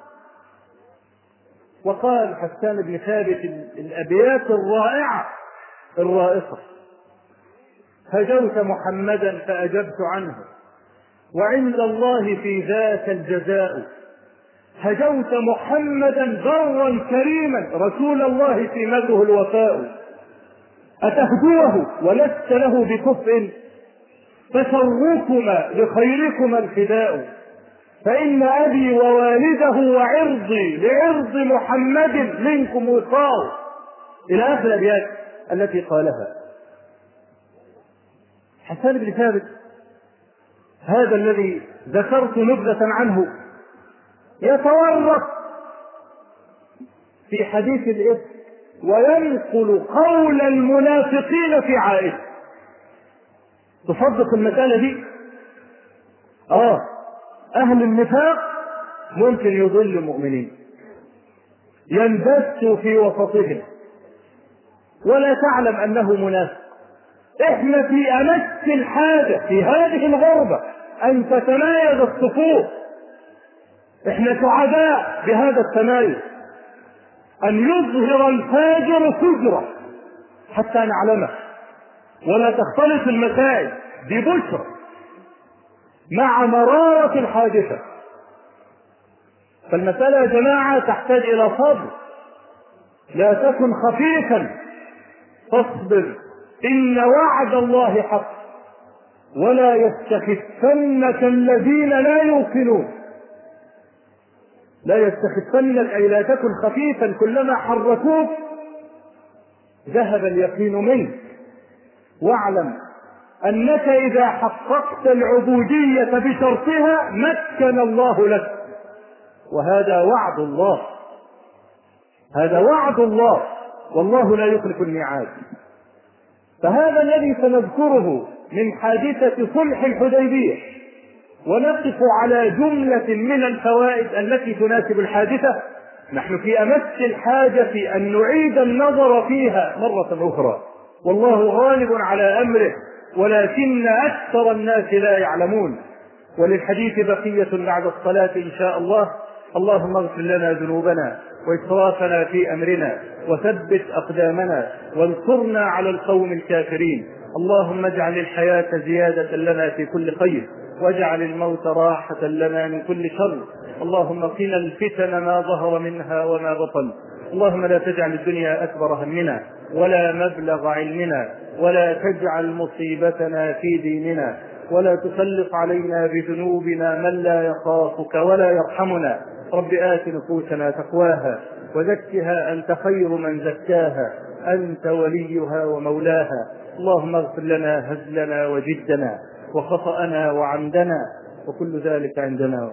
وقال حسان بن ثابت الأبيات الرائعة الرائقة: هجوت محمدا فأجبت عنه وعند الله في ذاك الجزاء، هجوت محمدا برا كريما رسول الله سمته الوفاء، أتهجوه ولست له بكفء فشركما لخيركما الفداء، فإن أبي ووالده وعرضي لعرض محمد منكم وقاء، إلى آخر الأبيات التي قالها حسان بن ثابت. هذا الذي ذكرت نبذة عنه يتورط في حديث الإفك وينقل قول المنافقين في عائشة. تصدق المسألة دي؟ أهل النفاق ممكن يضل المؤمنين، ينبث في وسطهم ولا تعلم أنه منافق. احنا في أمس الحاجة في هذه الغربة أن تتمايز الصفوف. احنا سعداء بهذا التمايز، أن يظهر الفاجر فجره حتى نعلمه ولا تختلط المسائل. دي بشرى مع مرارة الحادثة. فالمسألة يا جماعة تحتاج إلى صبر، لا تكن خفيفا، فاصبر إن وعد الله حق، ولا يستخفنك الذين لا يوقنون. لا يستخفنك أي لا تكن خفيفا، كلما حركوك ذهب اليقين منك. واعلم أنك إذا حققت العبودية بشرطها مكن الله لك، وهذا وعد الله، هذا وعد الله، والله لا يخلف الميعاد. فهذا الذي سنذكره من حادثة صلح الحديبية، ونقف على جملة من الفوائد التي تناسب الحادثة. نحن في أمس الحاجة أن نعيد النظر فيها مرة أخرى، والله غالب على أمره ولكن أكثر الناس لا يعلمون. وللحديث بقية بعد الصلاة إن شاء الله. اللهم اغفر لنا ذنوبنا وإسرافنا في أمرنا وثبت أقدامنا وانصرنا على القوم الكافرين. اللهم اجعل الحياة زيادة لنا في كل خير واجعل الموت راحة لنا من كل شر. اللهم قنا الفتن ما ظهر منها وما بطن. اللهم لا تجعل الدنيا أكبر همنا ولا مبلغ علمنا ولا تجعل مصيبتنا في ديننا ولا تسلط علينا بذنوبنا من لا يخافك ولا يرحمنا. رب آت نفوسنا تقواها وزكها أنت خير من زكاها أنت وليها ومولاها. اللهم اغفر لنا هزلنا وجدنا وخطأنا وعمدنا وكل ذلك عندنا.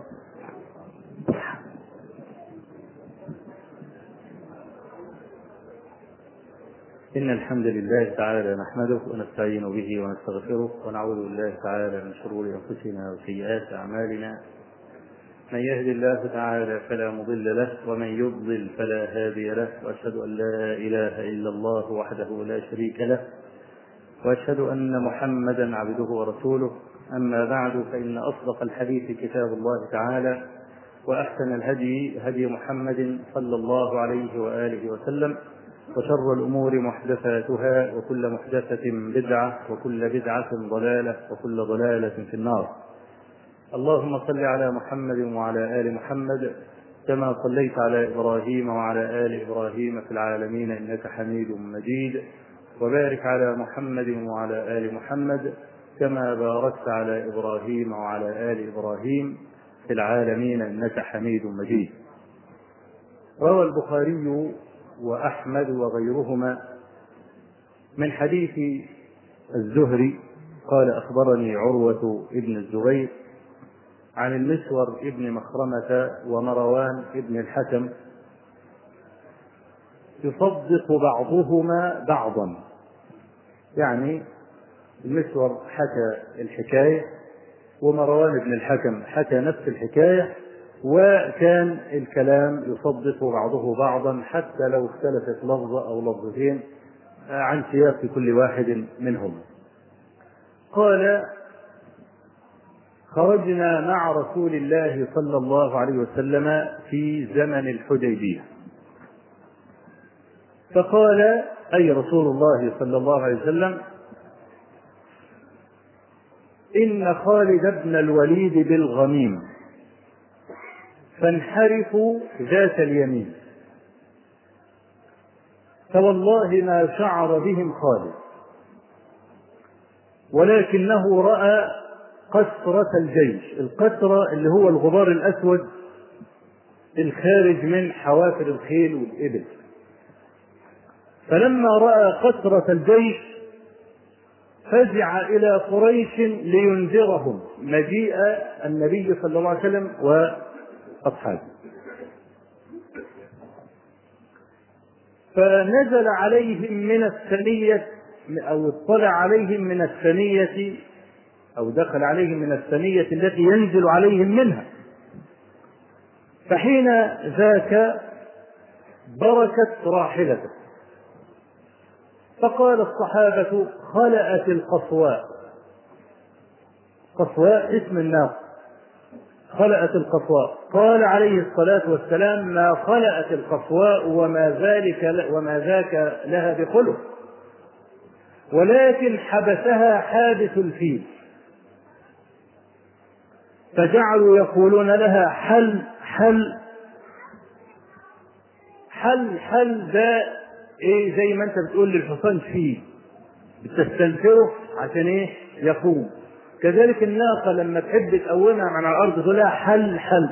إن الحمد لله تعالى نحمده ونستعين به ونستغفره ونعوذ بالله تعالى من شرور أنفسنا وسيئات أعمالنا. من يهد الله تعالى فلا مضل له ومن يضلل فلا هادي له. وأشهد أن لا إله إلا الله وحده لا شريك له وأشهد أن محمدا عبده ورسوله. أما بعد فإن أصدق الحديث كتاب الله تعالى وأحسن الهدي هدي محمد صلى الله عليه وآله وسلم وشر الأمور محدثاتها وكل محدثة بدعة وكل بدعة ضلالة وكل ضلالة في النار. اللهم صل على محمد وعلى آل محمد كما صليت على إبراهيم وعلى آل إبراهيم في العالمين إنك حميد مجيد وبارك على محمد وعلى آل محمد كما باركت على إبراهيم وعلى آل إبراهيم في العالمين إنك حميد مجيد. روى البخاري وأحمد وغيرهما من حديث الزهري قال أخبرني عروة ابن الزبير عن المسور ابن مخرمة ومروان ابن الحكم يصدق بعضهما بعضا. يعني المسور حكى الحكاية ومروان ابن الحكم حكى نفس الحكاية وكان الكلام يصدق بعضه بعضا حتى لو اختلفت لفظة أو لفظتين عن سياق كل واحد منهم. قال خرجنا مع رسول الله صلى الله عليه وسلم في زمن الحديبية فقال أي رسول الله صلى الله عليه وسلم إن خالد بن الوليد بالغميم فانحرفوا ذات اليمين فوالله ما شعر بهم خالد ولكنه رأى قسرة الجيش. القسرة اللي هو الغبار الأسود الخارج من حوافر الخيل والإبل. فلما رأى قسرة الجيش فزع إلى قريش لينذرهم مجيء النبي صلى الله عليه وسلم وأصحابه. فنزل عليهم من الثنية أو اطلع عليهم من الثنية أو دخل عليهم من الثنية التي ينزل عليهم منها. فحين ذاك بركت راحلته فقال الصحابة خلأت القصواء. قصواء اسم الناقة. خلأت القصواء. قال عليه الصلاة والسلام ما خلأت القصواء وما ذاك لها بخلق ولكن حبسها حادث الفيل. فجعلوا يقولون لها حل حل حل حل. ده ايه؟ زي ما انت بتقول للحصان فيه بتستنفره عشان ايه؟ يقوم. كذلك الناقة لما تحب تقومها من على الارض تقول لها حل حل.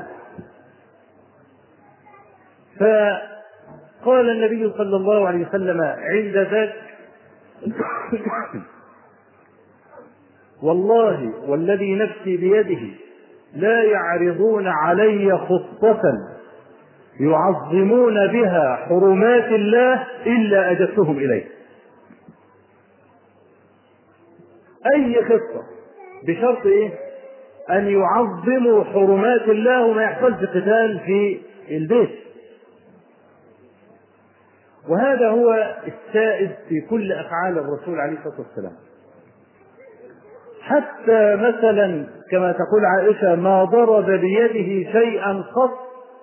فقال النبي صلى الله عليه وسلم عند ذاك والله والذي نفسي بيده لا يعرضون علي خطة يعظمون بها حرمات الله إلا أجبتهم إليه. أي خطة بشرط إيه؟ أن يعظموا حرمات الله وما يحصلش قتال في البيت. وهذا هو السائد في كل أفعال الرسول عليه الصلاة والسلام. حتى مثلا كما تقول عائشة ما ضرب بيده شيئا قط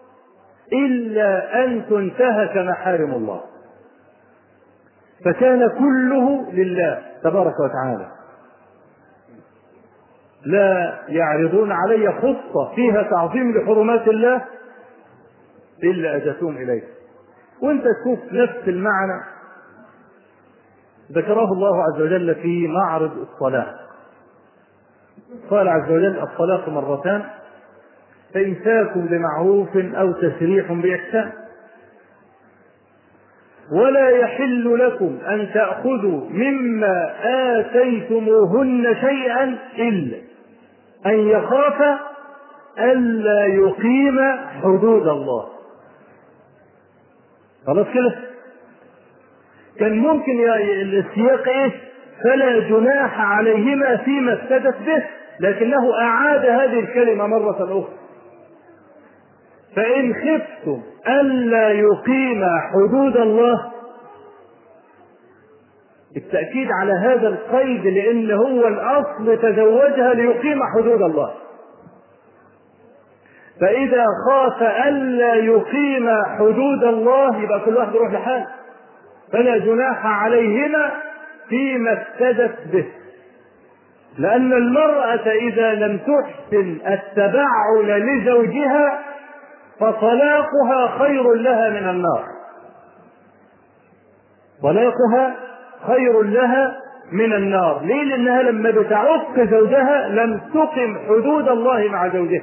إلا أن تنتهك محارم الله، فكان كله لله تبارك وتعالى، لا يعرضون علي خطة فيها تعظيم لحرمات الله إلا أجتهم إليه. وانت تشوف نفس المعنى ذكره الله عز وجل في معرض الصلاة. قال عز وجل: الطلاق مرتان، فإمساك بمعروف أو تسريح بإحسان، ولا يحل لكم أن تأخذوا مما آتيتموهن شيئا إلا أن يخاف ألا يقيم حدود الله. خلاص كده؟ كان ممكن السياق ايه؟ فلا جناح عليهما فيما افتدت به، لكنه أعاد هذه الكلمة مرة أخرى: فإن خفتم ألا يقيم حدود الله. التأكيد على هذا القيد، لأن هو الأصل تزوجها ليقيم حدود الله، فإذا خاف ألا يقيم حدود الله يبقى كل واحد يروح لحاله، فلا جناح عليهما فيما افتدت به، لأن المرأة إذا لم تحسن التبعل لزوجها فطلاقها خير لها من النار. طلاقها خير لها من النار. ليه؟ لأنها لما بتعق زوجها لم تقم حدود الله مع زوجها.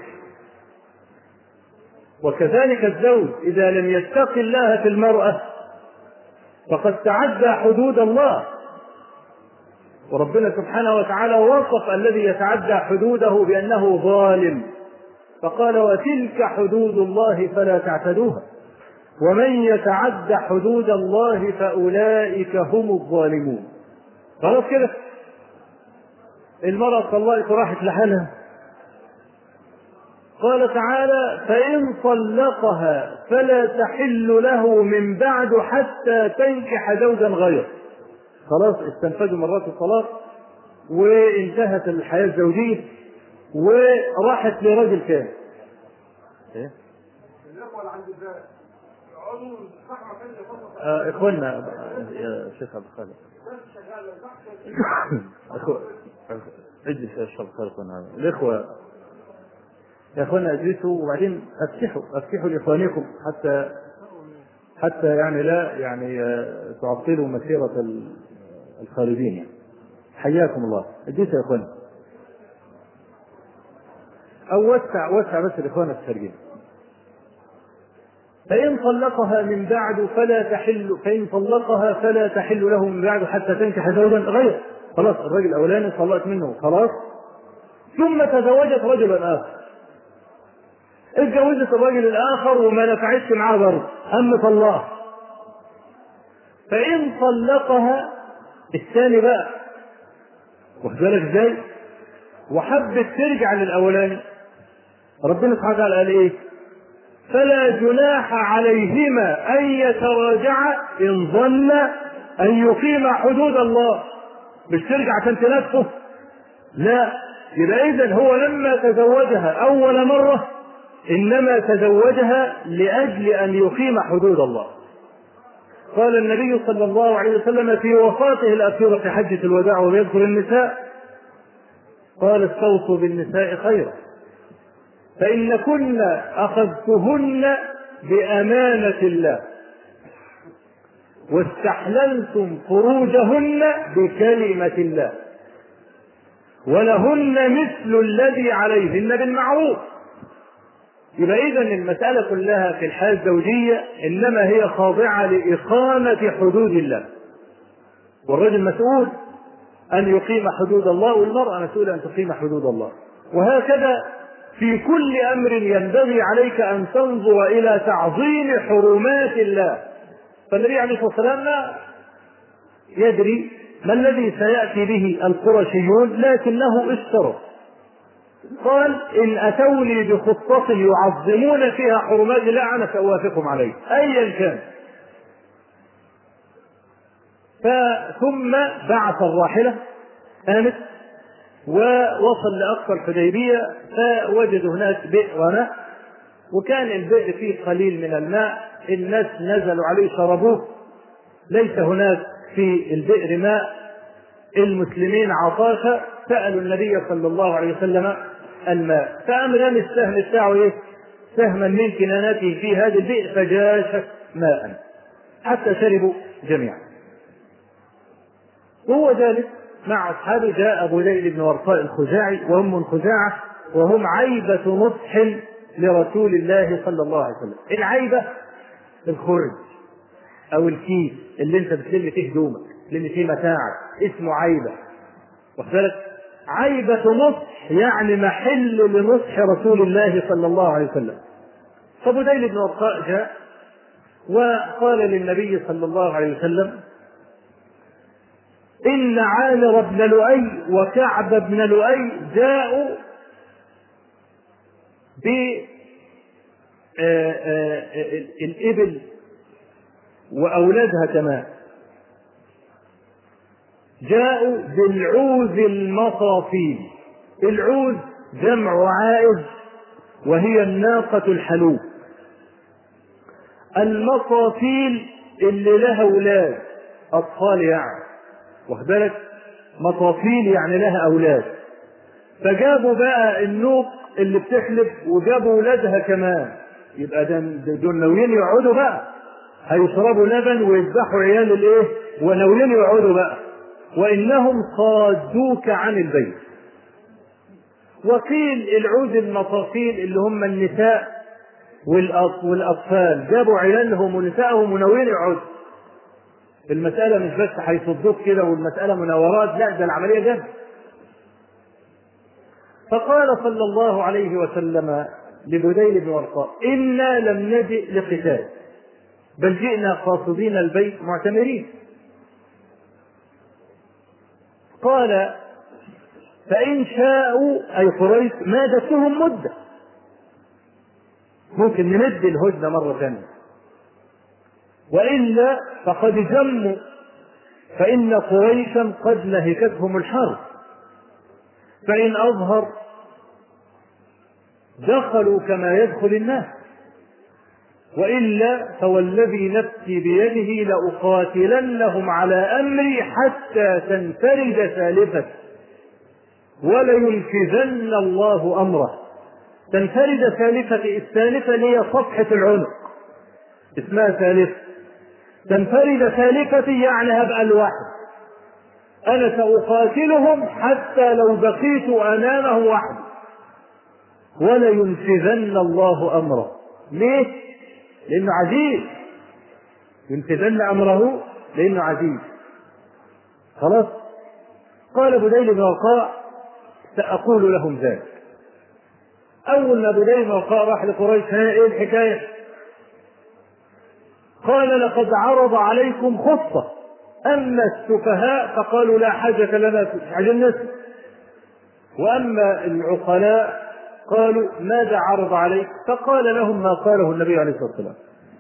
وكذلك الزوج إذا لم يتق الله في المرأة فقد تعدى حدود الله، وربنا سبحانه وتعالى وصف الذي يتعدى حدوده بأنه ظالم، فقال: وتلك حدود الله فلا تعتدوها، ومن يتعد حدود الله فأولئك هم الظالمون. خلاص كده؟ المرأة طلقت راحت لحالها. قال تعالى: فإن طلقها فلا تحل له من بعد حتى تنكح زوجا غيره. خلاص استنفذوا مرات الطلاق وانتهت الحياة الزوجية وراحت لرجل ثاني. اخوانا يا شيخ عبد الخالق اجلس يا شيخ عبد الخالق. الاخوة يا اخوانا اجلسوا وبعدين افتحوا لاخوانكم حتى يعني لا يعني تعطلوا مسيرة الخارجين يعني. حياكم الله. اجلسوا يا اخوانا او وسع بس الاخوان الخارجين. فإن طلقها من بعد فلا تحل له من بعد حتى تنكح زوجا غيره. خلاص الرجل الأولاني طلقت منه خلاص، ثم تزوجت رجلا آخر، اتجوزت الرجل الآخر وما نفعتش معاه برضه، أما طلقها. فإن طلقها الثاني بقى واخد بالك ازاي؟ وحبت ترجع للأولاني، ربنا سبحانه وتعالى قال ايه؟ فلا جناح عليهما أن يتراجعا إن ظن أن يقيم حدود الله. مش ترجع عشان تنفه، لا. يبقى إذن هو لما تزوجها أول مرة إنما تزوجها لأجل أن يقيم حدود الله. قال النبي صلى الله عليه وسلم في وفاته الأخيرة في حجة الوداع ويذكر النساء، قال: استوصوا بالنساء خيرا، فإن كن أخذتهن بأمانة الله واستحللتم فروجهن بكلمة الله ولهن مثل الذي عليهن بالمعروف. يبقى إذن المسألة كلها في الحياة الزوجية إنما هي خاضعة لإقامة حدود الله، والرجل مسؤول أن يقيم حدود الله والمرأة مسؤولة أن تقيم حدود الله. وهكذا في كل أمر ينبغي عليك أن تنظر إلى تعظيم حرمات الله. فالنبي عليه الصلاة والسلام لا يدري ما الذي سيأتي به القرشيون، لكنه اشترط، قال: إن أتوني بخطة يعظمون فيها حرمات الله أنا سأوافقهم عليه أيا كان. ثم بعث الراحلة قامت ووصل لأقصى الحديبية فوجدوا هناك بئر ماء، وكان البئر فيه قليل من الماء، الناس نزلوا عليه شربوه، ليس هناك في البئر ماء، المسلمين عطاشا، سألوا النبي صلى الله عليه وسلم الماء، فقام رمى السهم بتاعه سهما من كنانته في هذا البئر فجاشت ماء حتى شربوا جميعا. وهو جالس مع أصحابه جاء أبو ليل بن ورقاء الخزاعي وهم من خزاعة، وهم عيبة نصح لرسول الله صلى الله عليه وسلم. العيبة الخرج أو الكيس اللي أنت بتلم فيه هدومك، اللي فيه متاعك، اسمه عيبة. وذلك عيبة نصح يعني محل لنصح رسول الله صلى الله عليه وسلم. فأبو ليل بن ورقاء جاء وقال للنبي صلى الله عليه وسلم: إن عامر بن لؤي وكعب بن لؤي جاءوا بالإبل وأولادها كمان، جاءوا بالعوز المصافيل. العوز جمع عائز وهي الناقة الحلوب. المصافيل اللي لها أولاد أطفال يعني، واخد بالك، مصافيل يعني لها أولاد. فجابوا بقى النوق اللي بتحلب وجابوا أولادها كمان، يبقى دول ناويين يقعدوا بقى، هيشربوا لبن ويذبحوا عيال الايه وناويين يقعدوا بقى، وإنهم صادوك عن البيت. وقيل العوز المصافيل اللي هم النساء والأطفال، جابوا عيالهم ونسائهم وناويين يقعدوا. المسألة مش بس هيصدوك كده والمسألة مناورات، لا، ده العملية جد. فقال صلى الله عليه وسلم لبديل بن ورقاء: إنا لم نجئ لقتال، بل جئنا قاصدين البيت معتمرين. قال: فإن شاءوا أي قريش مادتهم مدة، ممكن نمد الهدنة مرة ثانية، وإلا فقد جموا، فإن قريشا قد نهكتهم الحرب، فإن أظهر دخلوا كما يدخل الناس، وإلا فوالذي نفسي بيده لأقاتلنهم على أمري حتى تنفرد سالفة ولينفذن الله أمره. تنفرد سالفة، السالفة هي صفحة العنق اسمها سالفة. تنفرد سالفتي يعني هبقى الواحد، أنا سأقاتلهم حتى لو بقيت أمامه وحدي، ولينفذن الله أمره. ليه؟ لأنه عزيز، ينفذن أمره لأنه عزيز. خلاص. قال بديل بن ورقاء: سأقول لهم ذلك. أول ما بديل بن ورقاء راح لقريش: ايه الحكاية؟ قال: لقد عرض عليكم خطة، أما السفهاء فقالوا لا حاجة لنا في الناس، وأما العقلاء قالوا ماذا عرض عليك؟ فقال لهم ما قاله النبي عليه الصلاة والسلام.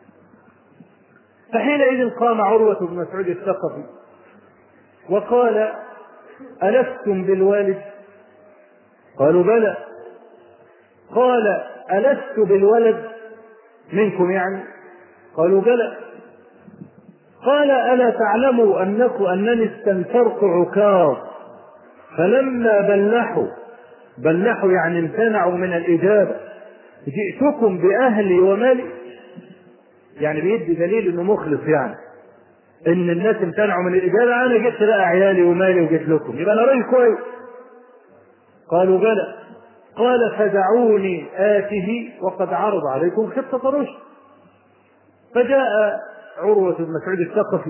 فحينئذ قام عروة بن مسعود الثقفي وقال: ألستم بالوالد؟ قالوا بلى. قال: ألست بالولد منكم يعني؟ قالوا بلى. قال: ألا تعلموا أنني استنفرت عكاظ، فلما بلحوا يعني امتنعوا من الإجابة، جئتكم بأهلي ومالي، يعني بيدي دليل انه مخلص، يعني ان الناس امتنعوا من الإجابة، انا جبت بقى عيالي ومالي وجيت لكم، يبقى انا راجل كويس. قالوا بلى. قال: فدعوني آته وقد عرض عليكم خطة رشد. فجاء عروة بن مسعود الثقفي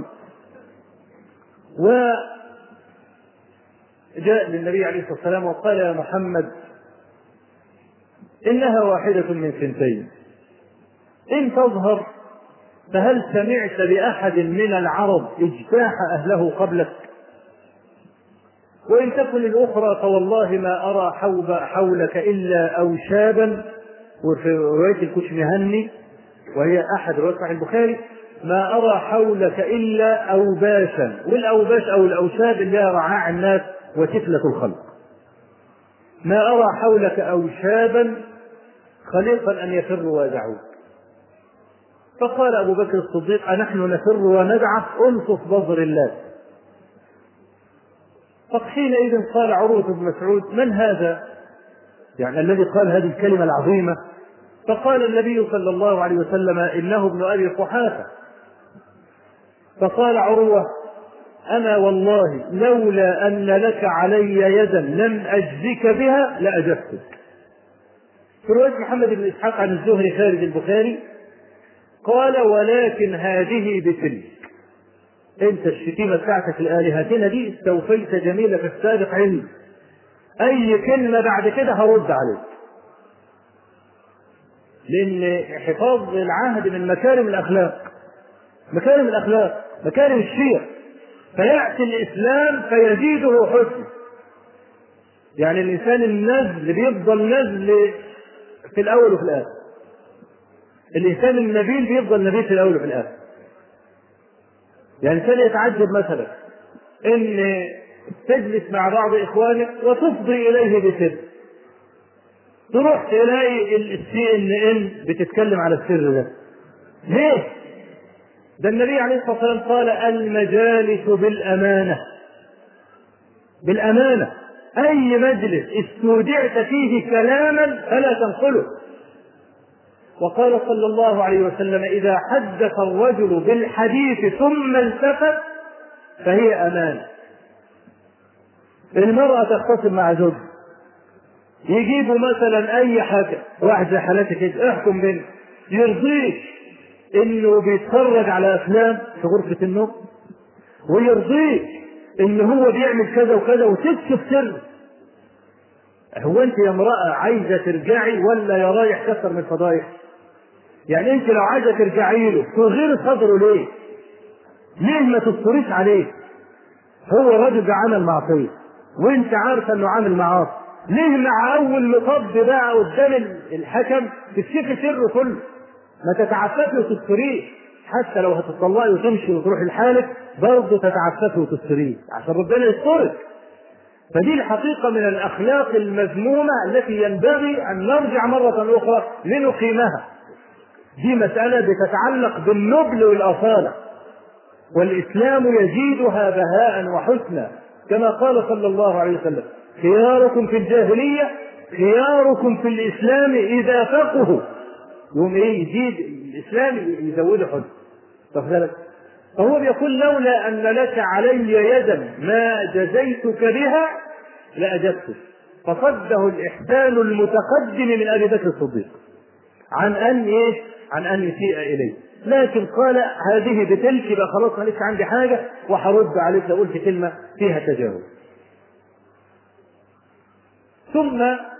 وجاء للنبي عليه الصلاة والسلام وقال: يا محمد، إنها واحدة من ثنتين، إن تظهر فهل سمعت بأحد من العرب اجتاح أهله قبلك؟ وإن تكن الأخرى فوالله ما أرى حولك إلا أوشابا. وفي رواية الكشمهني وهي أحد روايات صحيح البخاري: ما أرى حولك إلا أوباشا. والأوباش أو الأوشاب اللي هي رعاع الناس وتفلة الخلق. ما أرى حولك أوشابا خليقا أن يفروا ويدعوك. فقال أبو بكر الصديق: أنحن نفر وندعى؟ انصف بصر الله. فحينئذ قال عروة بن مسعود: من هذا يعني الذي قال هذه الكلمة العظيمة؟ فقال النبي صلى الله عليه وسلم: إنه ابن أبي قحافة. فقال عروة: أنا والله لولا أن لك علي يدا لم أجزك بها لأجزتك. في رواية محمد بن إسحاق عن الزهري خارج البخاري قال: ولكن هذه بتلك، أنت الشتيمة بتاعتك لآلهتنا دي استوفيت جميلة في السابق عندي، أي كلمة بعد كده هرد عليك. لأن حفاظ العهد من مكارم الأخلاق، مكارم الأخلاق، مكارم الشيء. فيأتي الإسلام فيزيده حسن. يعني الإنسان النزل بيفضل نزل في الأول وفي الآخر، الإنسان النبيل بيفضل نبيل في الأول وفي الآخر. يعني الإنسان يتعجب مثلا إن تجلس مع بعض إخوانك وتفضي إليه بسر، تروح تلاقي CNN بتتكلم على السر ده. ليه؟ ده النبي عليه الصلاة والسلام قال: المجالس بالأمانة. بالأمانة، أي مجلس استودعت فيه كلاما فلا تنقله. وقال صلى الله عليه وسلم: إذا حدث الرجل بالحديث ثم التفت فهي أمانة. المرأة تختصم مع زوجها، يجيبوا مثلا أي حاجة، واحد زي حالتك احكم بينه، يرضيك إنه بيتفرج على أفلام في غرفة النوم، ويرضيك إنه هو بيعمل كذا وكذا وتكشف سر. هو أنت يا امرأة عايزة ترجعي ولا يا رايح كثر من الفضايح؟ يعني أنت لو عايزة ترجعي له تغير صدره ليه؟ ليه ما تستريش عليه؟ هو الراجل ده عمل معصية وأنت عارفة إنه عامل معاصي، ليه مع أول مطب بقى قدام الحكم تكشفي سره كله؟ ما تتعففي وتستريه، حتى لو هتطلعي وتمشي وتروحي لحالك برضه تتعففي وتستريه عشان ربنا يسترك. فدي الحقيقة من الأخلاق المذمومة التي ينبغي أن نرجع مرة أخرى لنقيمها. دي مسألة بتتعلق بالنبل والأصالة، والإسلام يزيدها بهاء وحسنا، كما قال صلى الله عليه وسلم: خياركم في الجاهلية خياركم في الإسلام إذا فقهوا. يوم إيه يزيد الإسلام يزوده حسن. فهو بيقول: لولا أن لك علي يدا ما جزيتك بها لأجبتك. فصده الإحسان المتقدم من أبي بكر الصديق عن أن يسيء إليه، لكن قال: هذه بتلك، يبقى خلاص ماليش عندي حاجة وحرد عليك لو قلت كلمة فيها تجاوز. ثم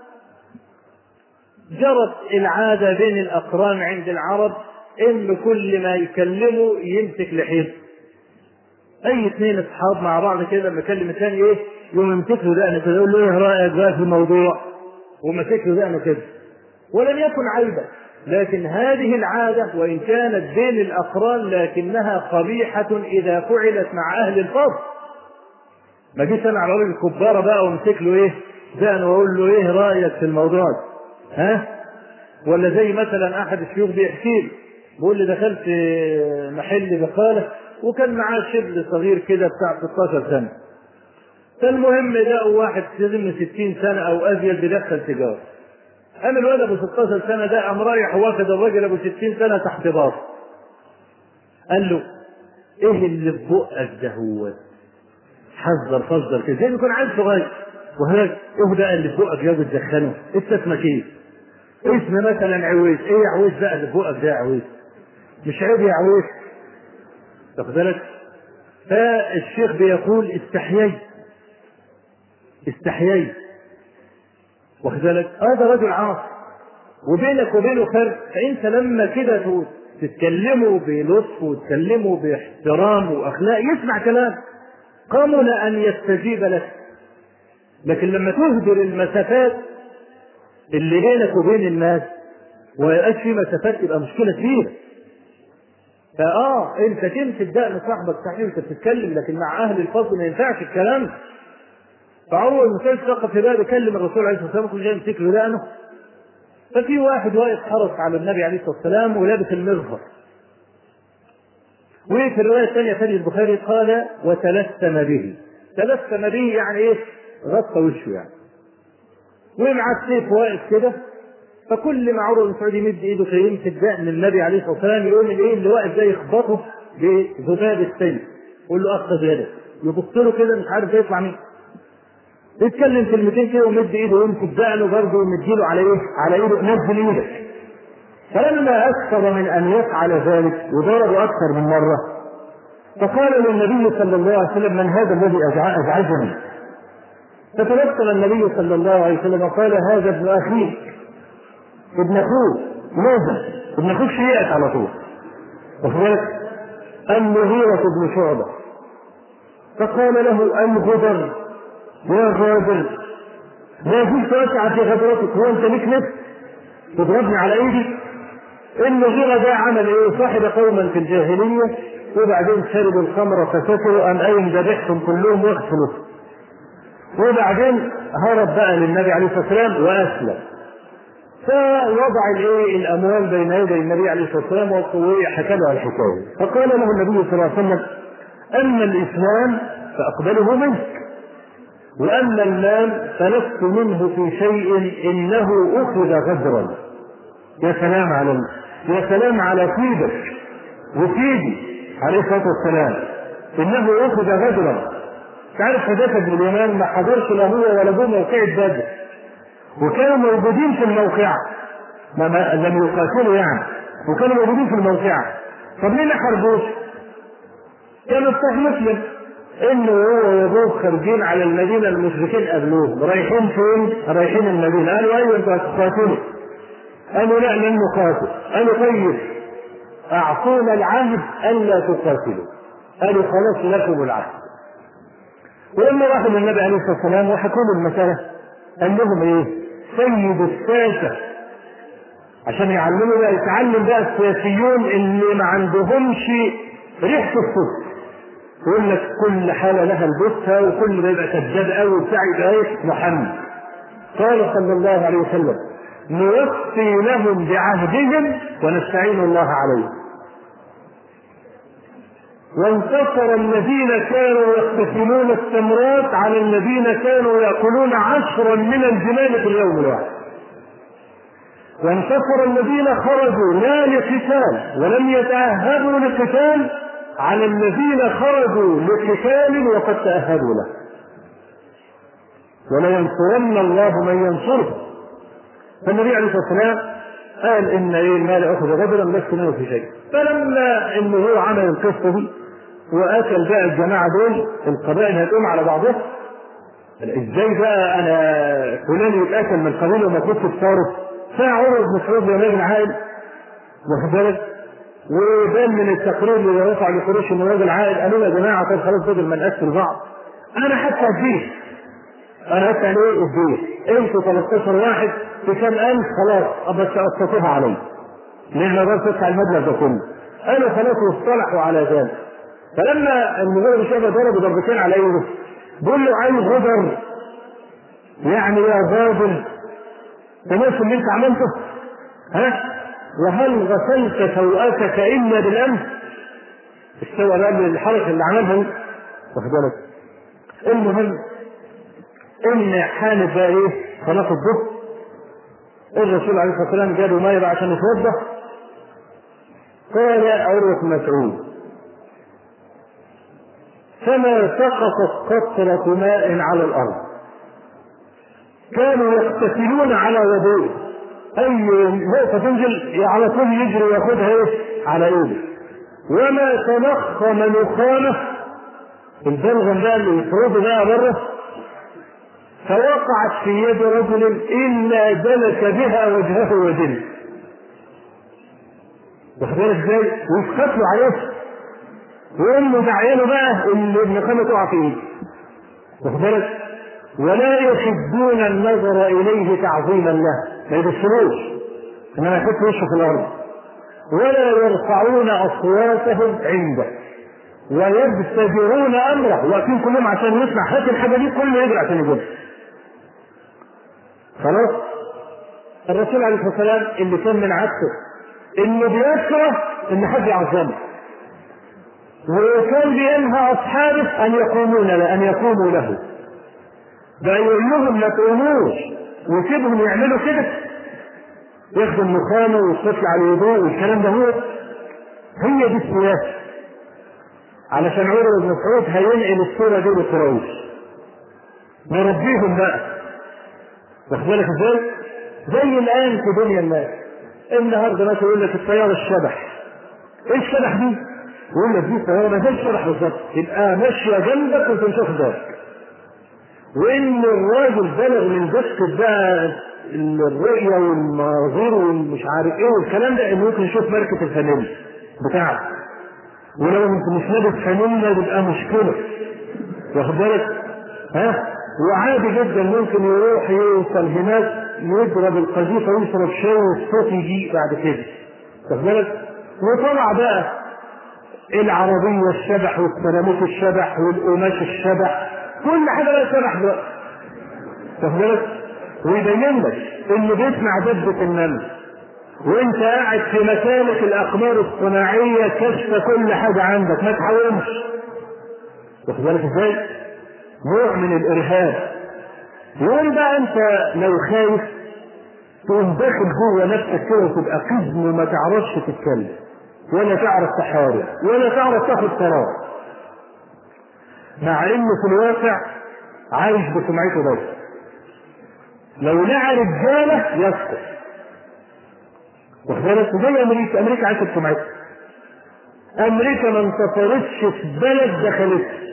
جرت العادة بين الأقران عند العرب إن كل ما يكلموا يمسك لحيته. أي اثنين أصحاب مع بعض كده لما يكلم الثاني يوم يمسك له دقنه كده، يقول له: إيه رأيك بقى في الموضوع؟ ومسك له دقنه كده، ولم يكن عيبا. لكن هذه العادة وإن كانت بين الأقران لكنها قبيحة إذا فعلت مع أهل الفضل. ما جيت أنا على راجل الكبارة بقى ومسك له دقنه وأقول له: إيه رأيك في الموضوع؟ ولا زي مثلا أحد الشيوخ بيحكي لي، بيقول لي: دخلت محل بقالة وكان معاه شبل صغير كده بتاع 16 سنة. فالمهم ده واحد سن 60 سنة أو أزيد بيدخل سيجارة. أنا الولد أبو 16 سنة ده قام رايح واخد الراجل أبو 60 سنة تحت باطه. قال له: إيه اللي في بقك ده؟ هو حذر فذر كده زي ما يكون عيل صغير، وهناك إيه ده اللي في بقك يا بتدخنه؟ أنت اسمك إيه؟ اسم مثلا عويس. إيه يا عويس بقى اللي في بقك ده يا عويس؟ مش عيب يا عويس؟ واخد بالك؟ فالشيخ بيقول: استحييت. واخد بالك؟ هذا رجل عاصي وبينك وبينه فرق. فانت لما كده تتكلموا بلطف وتتكلموا باحترام واخلاق يسمع كلام قامل ان يستجيب لك. لكن لما تهدر المسافات اللي بينك وبين الناس ويبقاش في مسافات تبقى مشكله كبيره. انت تمسك دقن صاحبك صحيح وانت بتتكلم، لكن مع اهل الفضل ما ينفعش الكلام. فعروة بن مسعود ثقف في باب يكلم الرسول عليه الصلاه والسلام كل جاي يمسك له لانه. ففي واحد واقف حرس على النبي عليه الصلاه والسلام ولابس المغفر. وفي الروايه الثانيه في البخاري قال وتلثم به. تلثم به يعني ايه؟ غطى وشه يعني. ومعاه السيف واقف كده. فكل ما عروة بن مسعود يمد ايده في يمسك دقن النبي عليه الصلاه والسلام يقول الايه اللي واقف ده يخبطه بذباب السيف. يقول له اخذ يدك. يبص له كده مش عارف يطلع مين. يتكلم كلمتين كده ومد ايده ويمسك دقنه برضه ويمديله على ايه؟ على ايده نزل ايدك. فلما اكثر من ان يفعل ذلك وضربه اكثر من مره فقال للنبي صلى الله عليه وسلم من هذا الذي ازعجني؟ فتبسم النبي صلى الله عليه وسلم وقال هذا ابن اخيك ابن اخوك ماذا؟ ابن اخوك شيئك على طول. وفي المغيرة بن شعبة فقال له الغدر يا غادر ما زلت اسعى في غدرتك وانت لك نفس تضربني على ايدي؟ المغيرة ده عمل ايه؟ صاحب قوما في الجاهلية وبعدين شربوا الخمر فسكروا ام اين ذبحهم كلهم واغسلوا. وبعدين هرب بقى للنبي عليه الصلاه والسلام واسلم. فوضع الايه الاموال بين يدي النبي عليه الصلاه والسلام والقوي حكى له الحكايه. فقال له النبي صلى الله عليه وسلم اما الاسلام فاقبله منك واما المال فلست منه في شيء انه اخذ غدرا. يا سلام على يا سلام على سيدك وسيدي عليه الصلاه والسلام انه اخذ غدرا. تعرف حذيفه بن اليمان ما حضرش لا هو ولا ابوه موقعة بدر وكانوا موجودين في الموقعة لم يقاتلوا يعني وكانوا موجودين في الموقعة. طب ليه ما حاربوش؟ كان الصحيح مسلم انه هو وابوه خارجين على المدينة المشركين قبلوهم رايحين فين؟ رايحين المدينة. قالوا ايوه انتوا هتقاتلوا. قالوا لا لن نقاتل. قالوا طيب اعطونا العهد الا تقاتلوا. قالوا خلاص لكم العهد. ولما راحوا للنبي عليه الصلاه والسلام وحكوا له المساله قال لهم ايه؟ سيد الساسه عشان يعلموا بقى يتعلم بقى السياسيون اللي ما عندهمش ريحه الصدق. يقول لك كل حاله لها البثها وكل ما يبقى كذاب قوي وبتاع يبقى ايه؟ محمد. قال صلى الله عليه وسلم نوفي لهم بعهدهم ونستعين الله عليهم. وانتصر الذين كانوا يقتسمون التمرات على الذين كانوا يأكلون 10 من الجمال في اليوم الواحد. وانتصر الذين خرجوا لا لقتال ولم يتأهبوا لقتال على الذين خرجوا لقتال وقد تأهبوا له. ولينصرن الله من ينصره. فالنبي عليه الصلاة والسلام قال ان المال اخذ غدرا لست منه في شيء. فلما انه هو عمل القصه دي واكل بقى الجماعه دول القبائل هتقوم على بعضها. ازاي بقى انا فلان يتاكل من قبيله وما كنتش تصارف؟ فعروة بن مسعود يا راجل عاقل واخد بالك وبان من التقرير اللي رفع لقريش انه راجل عاقل. قالوا يا جماعه طب خلاص بدل ما نقتل بعض انا حتى الجيش انا هدفع ليه الجيش انتوا 13 واحد في كام الف خلاص بس اسقطوها علي لان بس تدفع المبلغ ده كله. قالوا خلاص واصطلحوا على ذلك. فلما المغيرة بن شعبة ضربوا ضربتين على ايده بيقول له عايز غدر يعني يا غادر تمام اللي انت عملته ها وهل غسلت سوءاتك الا بالامس؟ استوى بقى الحركه اللي عملها واخد بالك. المهم ان حالة بقى ايه صلاة الظهر الرسول عليه الصلاه والسلام جابوا ميه بقى عشان يتوضا. قال عروة بن مسعود فما سقطت قطرة ماء على الارض كانوا يغتسلون على وضوء اي نقطة تنزل على طول يجري وياخدها ايه على ايده. وما تنخم نخامة البلغم بقى اللي يفرضه بقى بره فوقعت في يد رجل الا دلك بها وجهه ودنه. واخد بالك ازاي؟ ويسقط له عليه ويقول له دعيانه بقى اللي النخامة تقع في ايده. واخد بالك؟ ولا يحبون النظر اليه تعظيما له ما يبصروش انما يحط وشه في الارض ولا يرفعون اصواتهم عنده ويبتدرون امره، واقفين كلهم عشان يسمع. هات الحاجه دي كله يجري عشان يقول. خلاص. الرسول عليه الصلاه والسلام اللي كان من عادته انه بيكره ان حد يعظمه، وكان بينهى اصحابه ان يقوموا له. بقى يقول لهم ما تقوموش وسيبهم يعملوا كده، ياخدوا النخامه ويطلع على الوضوء والكلام ده. هي دي السياسه. علشان عمر بن مسعود هينقل الصوره دي لقريش، نربيهم بقى. واخد بالك ازاي؟ زي الان في دنيا الناس النهارده مثلا يقول لك الطياره الشبح. ايه الشبح دي؟ يقول لك دي طياره زي الشبح بالظبط، تبقى ماشيه جنبك وانت مش واخد بالك. وان الراجل بلغ من دقه بقى الرؤيه والمناظير والمش عارف ايه والكلام ده، انه ممكن يشوف ماركه الفانيلا بتاعته، ولو انت مش لابس فانيلا يبقى مشكله. واخد بالك؟ وعادي جدا ممكن يروح يوصل هناك يضرب القذيفه ويشرب شاي والصوت يجي بعد كده. واخد بالك؟ وطلع بقى العربيه الشبح والسيراميك الشبح والقماش الشبح، كل حاجه بقى شبح دلوقتي. واخد بالك؟ ويبين لك انه بيسمع دبه النمل وانت قاعد في مكانك الاقمار الصناعيه كشف كل حاجه عندك، ما تحاولش. واخد بالك ازاي؟ نوع من الارهاب. يقول بقى انت لو خايف تقوم داخل جوه نفسك كده وتبقى قزم وما تعرفش تتكلم ولا تعرف تحارب ولا تعرف تاخد قرار، مع انه في الواقع عايش بسمعته بس. لو لقى رجاله يسقط. واخد بالك؟ زي امريكا عايشه بسمعتها. امريكا ما انتصرتش في بلد دخلتها.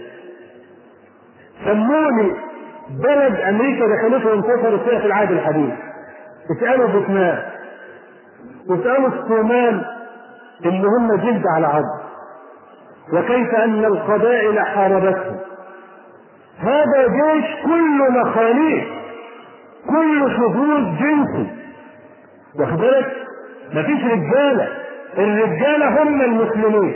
سموني بلد امريكا دخلته وانتصرت فيها في العهد الحديث. اسالوا فيتنام واسالوا الصومال اللي هم جلد على عظم، وكيف ان القبائل حاربتهم. هذا جيش كله مخاليق، كله شذوذ جنسي. واخد بالك؟ مفيش رجاله. الرجاله هم المسلمين،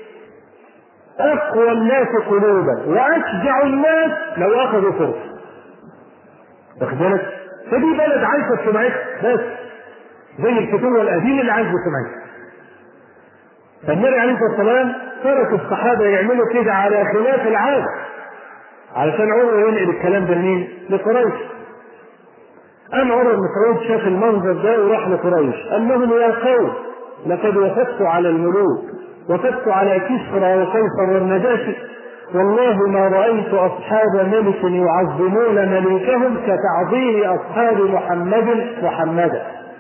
اقوى الناس قلوبا واشجع الناس لو اخذوا فرصه. واخد بالك؟ فدي بلد عايشه بسمعتها بس، زي الفتوى القديم اللي عايش بسمعتها. فالنبي عليه الصلاه والسلام ترك الصحابه يعملوا كده على خلاف العاده، علشان عمر ينقل الكلام ده لمين؟ لقريش. قام عمر بن مسعود شاف المنظر ده وراح لقريش قال لهم يا قوم لقد وفدت على الملوك، وفدت على كسرى وقيصر والنجاشي، والله ما رأيت أصحاب ملك يعظمون مليكهم كتعظيم أصحاب محمدا،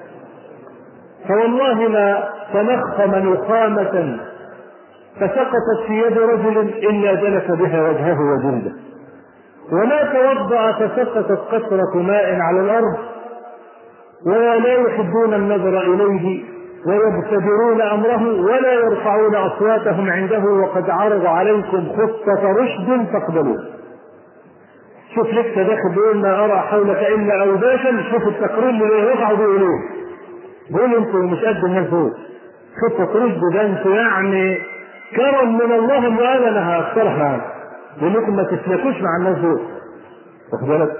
فوالله ما تنخم نخامة فسقطت في يد رجل إلا دلك بها وجهه وجلده، وما توضأ فسقطت قطرة ماء على الأرض، ولا يحبون النظر إليه ويبتدرون أمره ولا يرفعون أصواتهم عنده، وقد عرض عليكم خطة رشد فاقبلوه. شوف لك داخل بيقول ما أرى حولك إلا أوباشا. شوف التقرير اللي رفعوا بيقولوه، بيقولوا أنتوا مش قد الناس دول. خطة رشد ده أنتوا يعني كرم من الله إن أنا هأختارها معاك لأنكم ما تسلكوش مع الناس دول. واخد بالك؟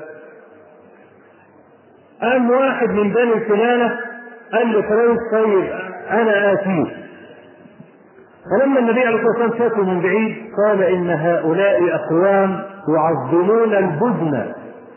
قام واحد من بني كنانة قال لقريش طيب أنا آتيه. فلما النبي عليه الصلاة والسلام شافه من بعيد قال إن هؤلاء أقوام يعظمون البدن،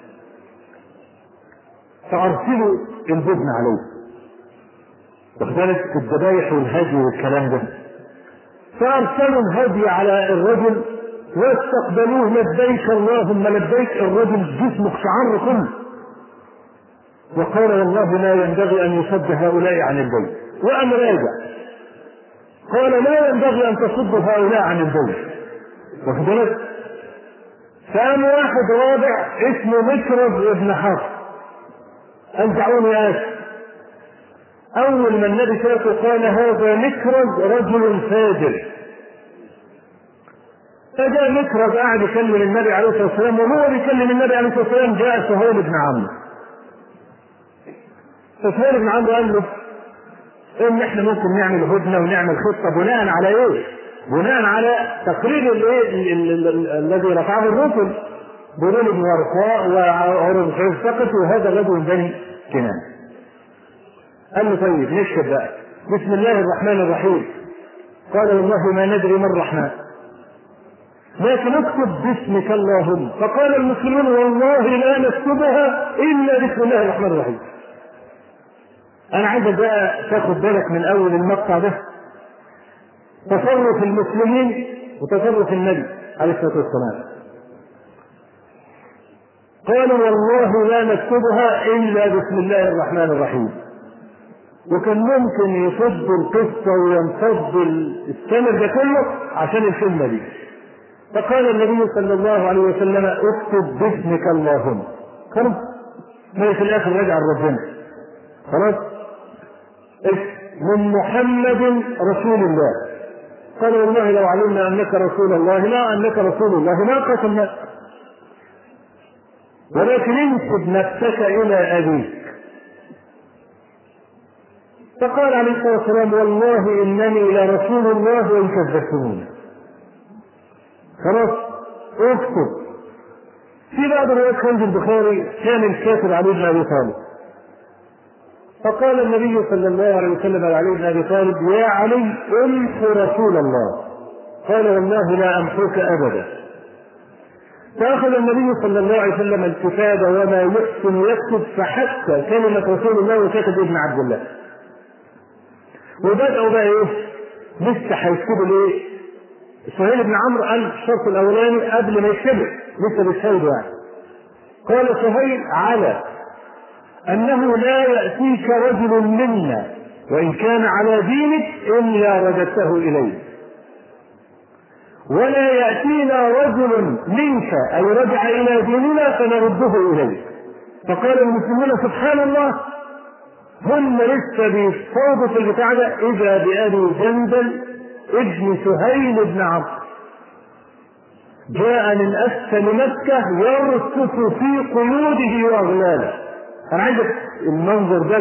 فأرسلوا البدن عليه. واخد بالك؟ الذبايح والهدي والكلام ده. فأرسلوا الهدي على الرجل واستقبلوه لبيك اللهم لبيك. الرجل جسمه شعر كله، وقال والله لا ينبغي أن يصد هؤلاء عن البيت. وأم راجع قال لا ينبغي أن تصد هؤلاء عن البيت. واخد بالك؟ فقام واحد رابع اسمه مكرز بن حفص قال دعوني آتي. أول ما النبي شافه قال هذا مكرز رجل فاجر. فجاء مكرز قاعد يكلم النبي عليه الصلاة والسلام، وهو بيكلم النبي عليه الصلاة والسلام جاء سهيل بن عمرو. فسهيل بن عمرو قال له ان احنا ممكن نعمل هدنه ونعمل خطه بناء على ايه؟ بناء على تقرير الذي رفعه الرسل بنون بن ورقاء وعروة ثقف وهذا الرجل من بني كنانة. قال له طيب نكتب بقى بسم الله الرحمن الرحيم. قال والله ما ندري ما الرحمن لكن اكتب باسمك اللهم. فقال المسلمون والله لا نكتبها الا بسم الله الرحمن الرحيم. انا عايزك بقى تاخد بالك من اول المقطع ده تصرف المسلمين وتصرف النبي عليه الصلاه والسلام. قالوا والله لا نكتبها الا بسم الله الرحمن الرحيم. وكان ممكن يصدوا القصه وينفضوا السند ده كله عشان الكلمه دي. فقال النبي صلى الله عليه وسلم اكتب باسمك اللهم. خلاص ما في الاخر رجع لربنا. خلاص من محمد رسول الله. قال والله لو علمنا انك رسول الله لا انك رسول الله ما قتلناك ولكن انسب نفسك الى ابيك. فقال عليه الصلاه والسلام والله انني لرسول الله وان كذبتموني. خلاص اكتب. في بعض روايات خالد البخاري كان الكاتب علي بن ابي طالب. فقال النبي صلى الله عليه وسلم علي بن ابي طالب يا علي امحو رسول الله. قال والله لا امحوك ابدا. فاخذ النبي صلى الله عليه وسلم الكتاب وما يحسن يكتب فحتى كلمه رسول الله وكتب ابن عبد الله. وبداوا بقى ايه لسه هيكتبوا الايه سهيل بن عمرو قال الشرط الاولاني قبل ما يكتبه لسه بالشهيد يعني. قال سهيل على انه لا ياتيك رجل منا وان كان على دينك الا رددته اليه ولا ياتينا رجل منك اي رجع الى ديننا فنرده اليه. فقال المسلمون سبحان الله هم لسه بيصطادوا في البتاع ده اذا بابي جندل ابن سهيل بن عمرو جاء من اسفل مكه يرقص في قيوده واغلاله. انا عايزك المنظر ده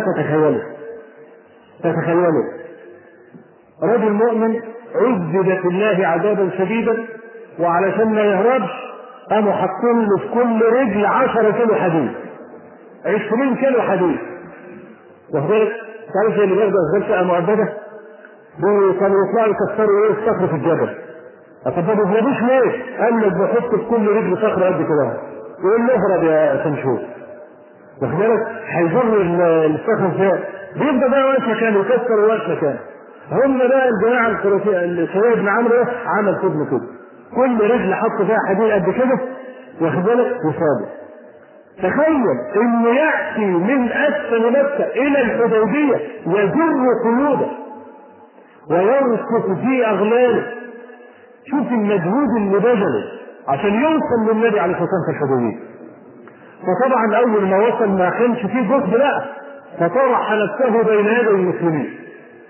تتخيله رجل مؤمن عذب في الله عذابا شديدا وعلشان ما يهربش قاموا حاطين له في كل رجل 10 كيلو حديد 20 كيلو حديد. واخد بالك تعرف اللي بياخدوا اشغال مؤبده كانوا يطلعوا يكسروا ايه الصخر في الجبل. طب ما بيضربوش ليه؟ قال لك بحط في كل رجل صخره قد كده يقول له اهرب يا شمشون. واخد بالك هيضر الصخر ازاي؟ بيبدا بقى واقف مكانه يكسر واقف مكانه. هم بقى الجماعه الشهيد بن عمرو عمل كده كده كل رجل حط فيها حديد قد كده واخد بالك وصابه. تخيل انه ياتي من اسفل مكه الى الحديبيه يجر قيوده ويرقص في اغلاله. شوف المجهود اللي بذله عشان يوصل للنبي عليه الصلاه والسلام في الحديبيه. فطبعا اول ما وصل ما كانش فيه جهد لا فطرح نفسه بين يدي المسلمين.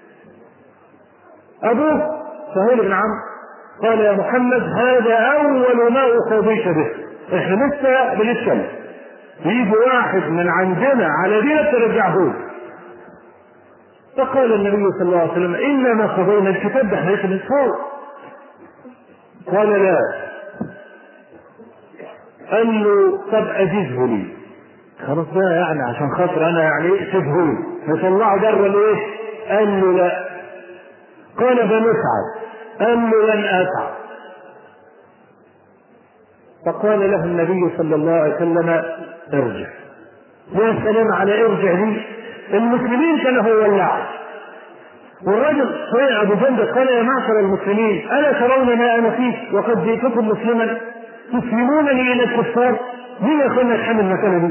ابوه سهيل بن عمرو قال يا محمد هذا اول ما اخاضيك به. احنا لسه بنتكلم يجي واحد من عندنا على دينك ترجعه. فقال النبي صلى الله عليه وسلم انما قضينا الكتاب ده احنا من فوق. قال لا. قال له طب اجزه لي. خلاص بقى يعني عشان خاطر انا يعني ايه سيبه لي نطلعه بره ليه؟ قال له لا. قال بنسعد. قال له لن اسعد. فقال له النبي صلى الله عليه وسلم ارجع. يا سلام على ارجع دي. المسلمين كانوا هو اللعب والرجل صيع ابو جندل قال يا معشر المسلمين الا ترون ما انا فيه وقد جئتكم مسلما تسلمونني الى الكفار. مين يا اخوانا يتحمل المكانه دي؟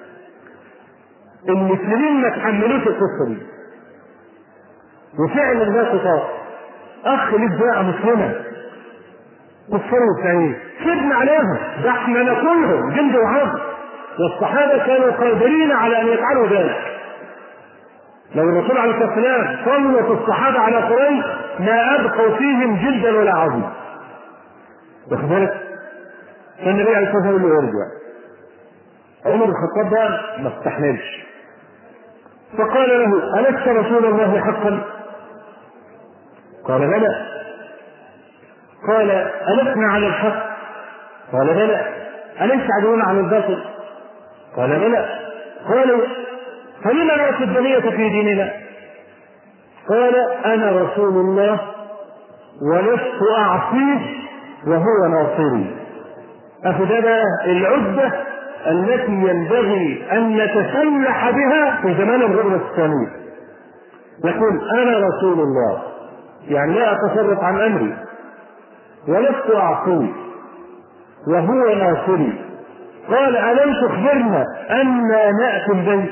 المسلمين ما تحملوش القصه دي وفعلا ده خطاب. اخ ليك بقى مسلمه كفروا سعيد سيبنا عليهم ده احنا ناكلهم جلد وعظم. والصحابه كانوا قادرين على ان يفعلوا ذلك. لو الرسول عليه الصلاه والسلام سلط الصحابه على قريش ما ابقوا فيهم جلدا ولا عظم. واخد بالك؟ فالنبي عليه الصلاه والسلام يقول له ارجع. عمر الخطاب ده ما استحملش فقال له ألست رسول الله حقا؟ قال بلى. قال ألسنا على الحق؟ قال بلى. أليس عدونا عن الباطل؟ قال بلى. قالوا فلما نأتي الدنية في ديننا؟ قال أنا رسول الله ولست أعصيه وهو ناصري. أفدنا العدة التي ينبغي أن نتسلح بها في زمان الغربة الثانية. يقول أنا رسول الله، يعني لا أتصرف عن أمري، ولست أعصيه وهو ناصري. قال ألم تخبرنا أن نأتي البيت؟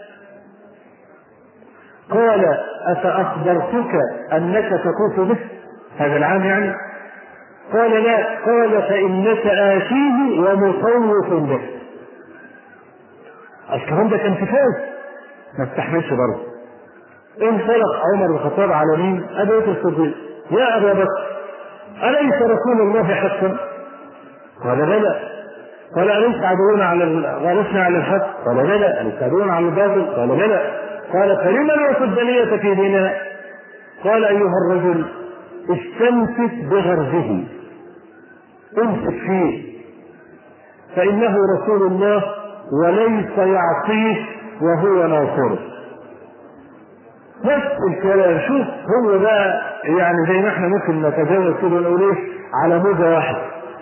قال أفأخبرتك أنك تطوف به هذا العام يعني؟ قال لا. قال فإنك آتيه ومطوف به. الكلام ده كان كفاية، ما استحملش برضه. انطلق عمر بن الخطاب على مين؟ أبي بكر الصديق. يا أبا بكر أليس رسول الله حقا؟ قال بلى. قال أليس عدونا على الحق؟ قال بلى. أليس عدونا على الباطل؟ قال بلى. قال فلما نأتي الدنية في ديننا؟ قال أيها الرجل استمسك بغرزه، امسك فيه، فإنه رسول الله وليس يعصيه وهو ناصره. نفس الكلام. شوف هو بقى يعني زي ما احنا ممكن نتجاوز كده ونقول ايه على موجة واحد،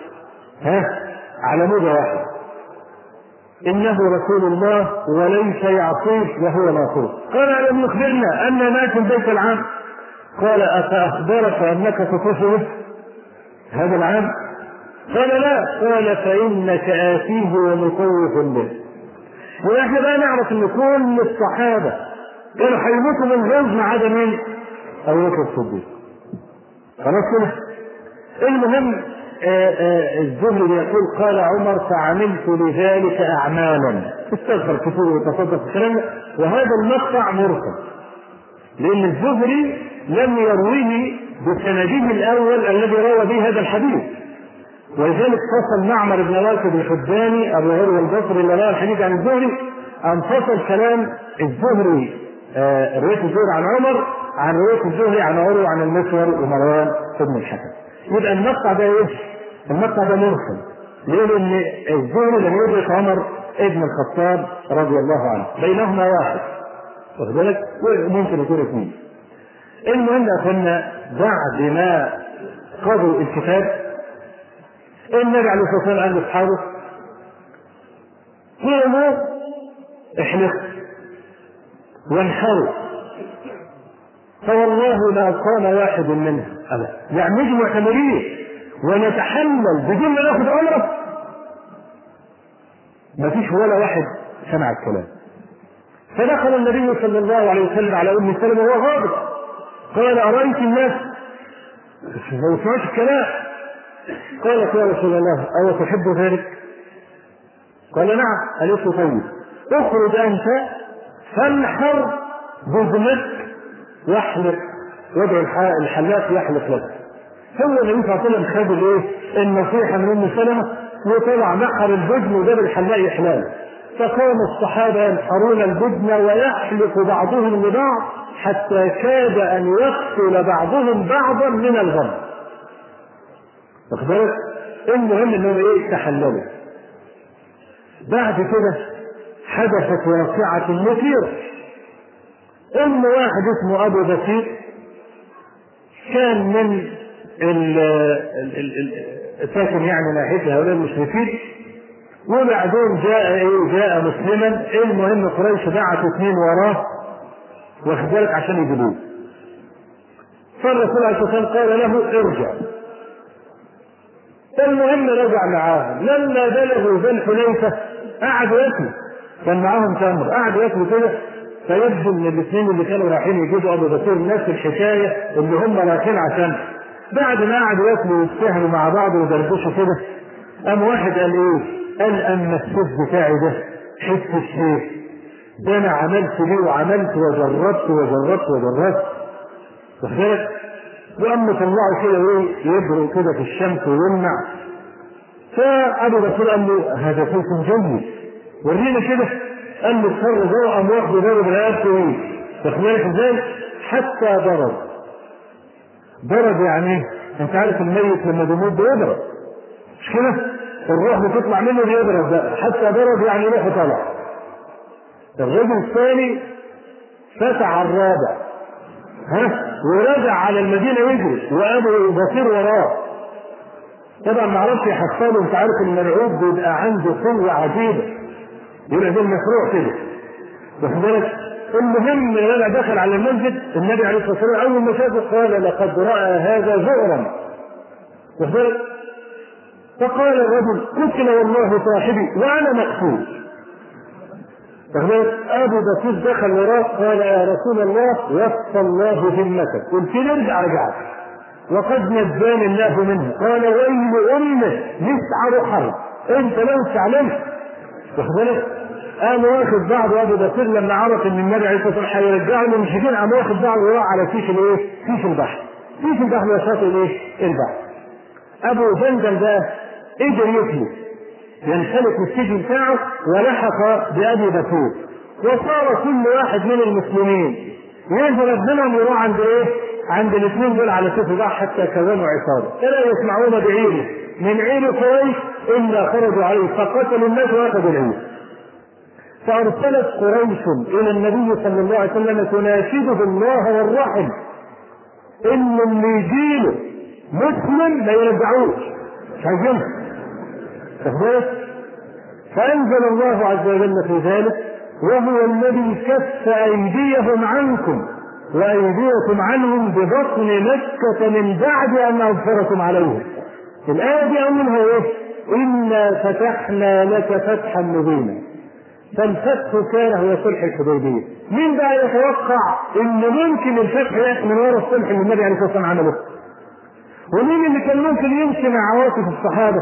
على موجة واحد، إنه رسول الله وليس يعصيه وهو ناصره. قال ألم يخبرنا أن نأتي البيت العام؟ قال أفأخبرك أنك تطوف به هذا العام؟ قال لا. قال فإنك آتيه ومطوف به. ونحن بقى نعرف أن كل الصحابة كانوا هيموتوا من غيظ ما عدا مين؟ أبو بكر الصديق. خلاص كده. المهم الزهري يقول قال عمر فعملت لذلك أعمالا، استغفر كتير وتصدق الكلام. وهذا المقطع مرسل لأن الزهري لم يرويه بسنده الأول الذي روى به هذا الحديث، ولذلك فصل معمر بن واكد الحداني أبو عروة البصري اللي روى الحديث عن الزهري انفصل كلام الزهري رواية الزهري عن عمر عن رواية الزهري عن عروة عن المسور ومروان بن الحكم. يبقى المقطع ده ايه؟ المقطع ده مرسل لأن الزهري لم يدرك عمر ابن الخطاب رضي الله عنه، بينهما واحد، واخد بالك؟ وممكن يكون اثنين. المهم أخذنا بعد ما قضوا الكتاب النبي عليه الصلاة والسلام قال لأصحابه قوموا احلقوا وانحروا، فوالله لا قام واحد منها أبدا. يعني نجي معتمرين ونتحمل بدون ما ناخذ عمره؟ ما فيش ولا واحد سمع الكلام. فدخل النبي صلى الله عليه وسلم على أم سلمة وهو غاضب، قال أرأيت الناس ما يسمعش الكلام؟ قالت يا رسول الله أو تحب ذلك؟ قال نعم. قالت طيب اخرج أنت فانحر بذمتك واحلق، وادعو الحلاق يحلق لك. هو النبي صلى الله عليه وسلم خد الايه؟ النصيحة من أم سلمة وطلع محر البدن وجاب الحلاق يحلال. فقام الصحابة ينحرون البدن ويحلق بعضهم لبعض حتى كاد أن يقتل بعضهم بعضا من الغم. واخد بالك؟ المهم انهم ايه؟ تحللوا. بعد كده حدثت واقعة مثيرة. ان واحد اسمه ابو بكير كان من ساكن يعني ناحية هؤلاء المشركين، وبعدين جاء مسلما. المهم قريش بعثوا اثنين وراه واخد بالك عشان يجيبوه. فالرسول عليه الصلاة والسلام قال له ارجع. المهم رجع معاهم. لما بلغوا ذا الحليفة قعدوا ياكلوا، كان معاهم تمر، قعدوا ياكلوا كده. فيبدو ان الاثنين اللي كانوا رايحين يجيبوا ابو بكر نفس الحكايه اللي هم رايحين عشان. بعد ما قعدوا ياكلوا ويتساهلوا مع بعض ويدردشوا كده، قام واحد قال ايه؟ قال اما السيف بتاعي ده حس السيف ده انا عملت ليه وعملت وجربت وجربت وجربت، واخد بالك؟ وأما طلعوا كده يبروا كده في الشمس ويمنع. فأبو بكر قال له هذا سيف جيد ورينا كده. قال له الصر ده وقام واخده ضرب رقبته واخد بالك ازاي؟ حتى ضرب يعني انت عارف الميت لما بيموت بيضرب، مش كده؟ الروح بتطلع منه بيضرب بقى، حتى ضرب يعني روحه طلع. الرجل الثاني فتح الرابع ورجع على المدينه يجري وابو بصير وراه. طبعا ما عرفش يحصله، انت عارف المرعوب بيبقى عنده قوه عجيبه، يبقى زي المشروع كده، واخد بالك؟ المهم لما دخل على المسجد النبي عليه الصلاه والسلام اول ما شافه قال لقد راى هذا زؤرا، واخد بالك؟ فقال الرجل قتل والله صاحبي وانا مقتول. ابو بكر دخل وراه قال يا رسول الله وفى الله ذمتك، قلت له ارجع رجعت وقد نجاني الله منه. قال ويل امه يسعر حرب، انت لو تعلمت. واخد بالك؟ قام واخد بعض ابو بكر لما عرف ان النبي عليه الصلاه والسلام هيرجعه للمشركين، قام واخد بعض وراح على فيش الايه؟ فيش البحر. فيش البحر يا شاطئ الايه؟ البحر. ابو جندل ده قدر يفلت ينسلك من السجن بتاعه ولحق بابي بكر، وصار كل واحد من المسلمين يهرب منهم يروح عند ايه؟ عند الاثنين دول على سيف الله حتى كونوا عصابه، فلا يسمعون بعيره من عير قريش الا خرجوا عليه فقتلوا الناس واخذوا العير. فارسلت قريش الى النبي صلى الله عليه وسلم تناشده الله والرحم ان اللي يجيله مسلم ما يرجعوش، مش عايزينه. فانزل الله عز وجل في ذلك وهو الذي كف ايديهم عنكم وايديكم عنهم ببطن مكة من بعد ان اظفركم عليهم. الايه دي اولها ايه؟ انا فتحنا لك فتحا مبينا. فالفتح كان هو صلح الحديبيه. مين بقى يتوقع ان ممكن الفتح ياتي من وراء الصلح اللي النبي عليه الصلاه والسلام عمله؟ ومين اللي كان ممكن يمشي مع عواطف الصحابه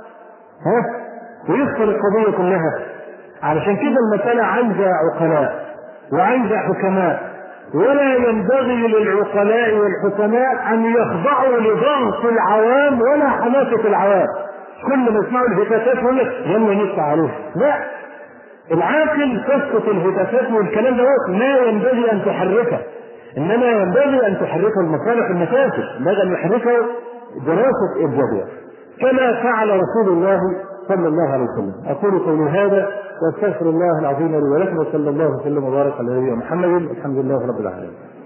ويدخل القضيه كلها؟ علشان كده المساله عايزه عقلاء وعايزه حكماء، ولا ينبغي للعقلاء والحكماء ان يخضعوا لضغط العوام ولا حماسه العوام. كل ما يسمعوا الهتافات يقول لك يلا ندفع عليه. لا، العاقل تسقط الهتافات والكلام ده ما ينبغي ان تحركه، انما ينبغي ان تحركه المصالح المفاسد، ينبغي ان يحركه دراسه ايجابيه كما فعل رسول الله صلى الله عليه وسلم. اقول قولي هذا واستغفر الله العظيم لي ولكم، وصلى الله وسلم وبارك على نبينا محمد، الحمد لله رب العالمين.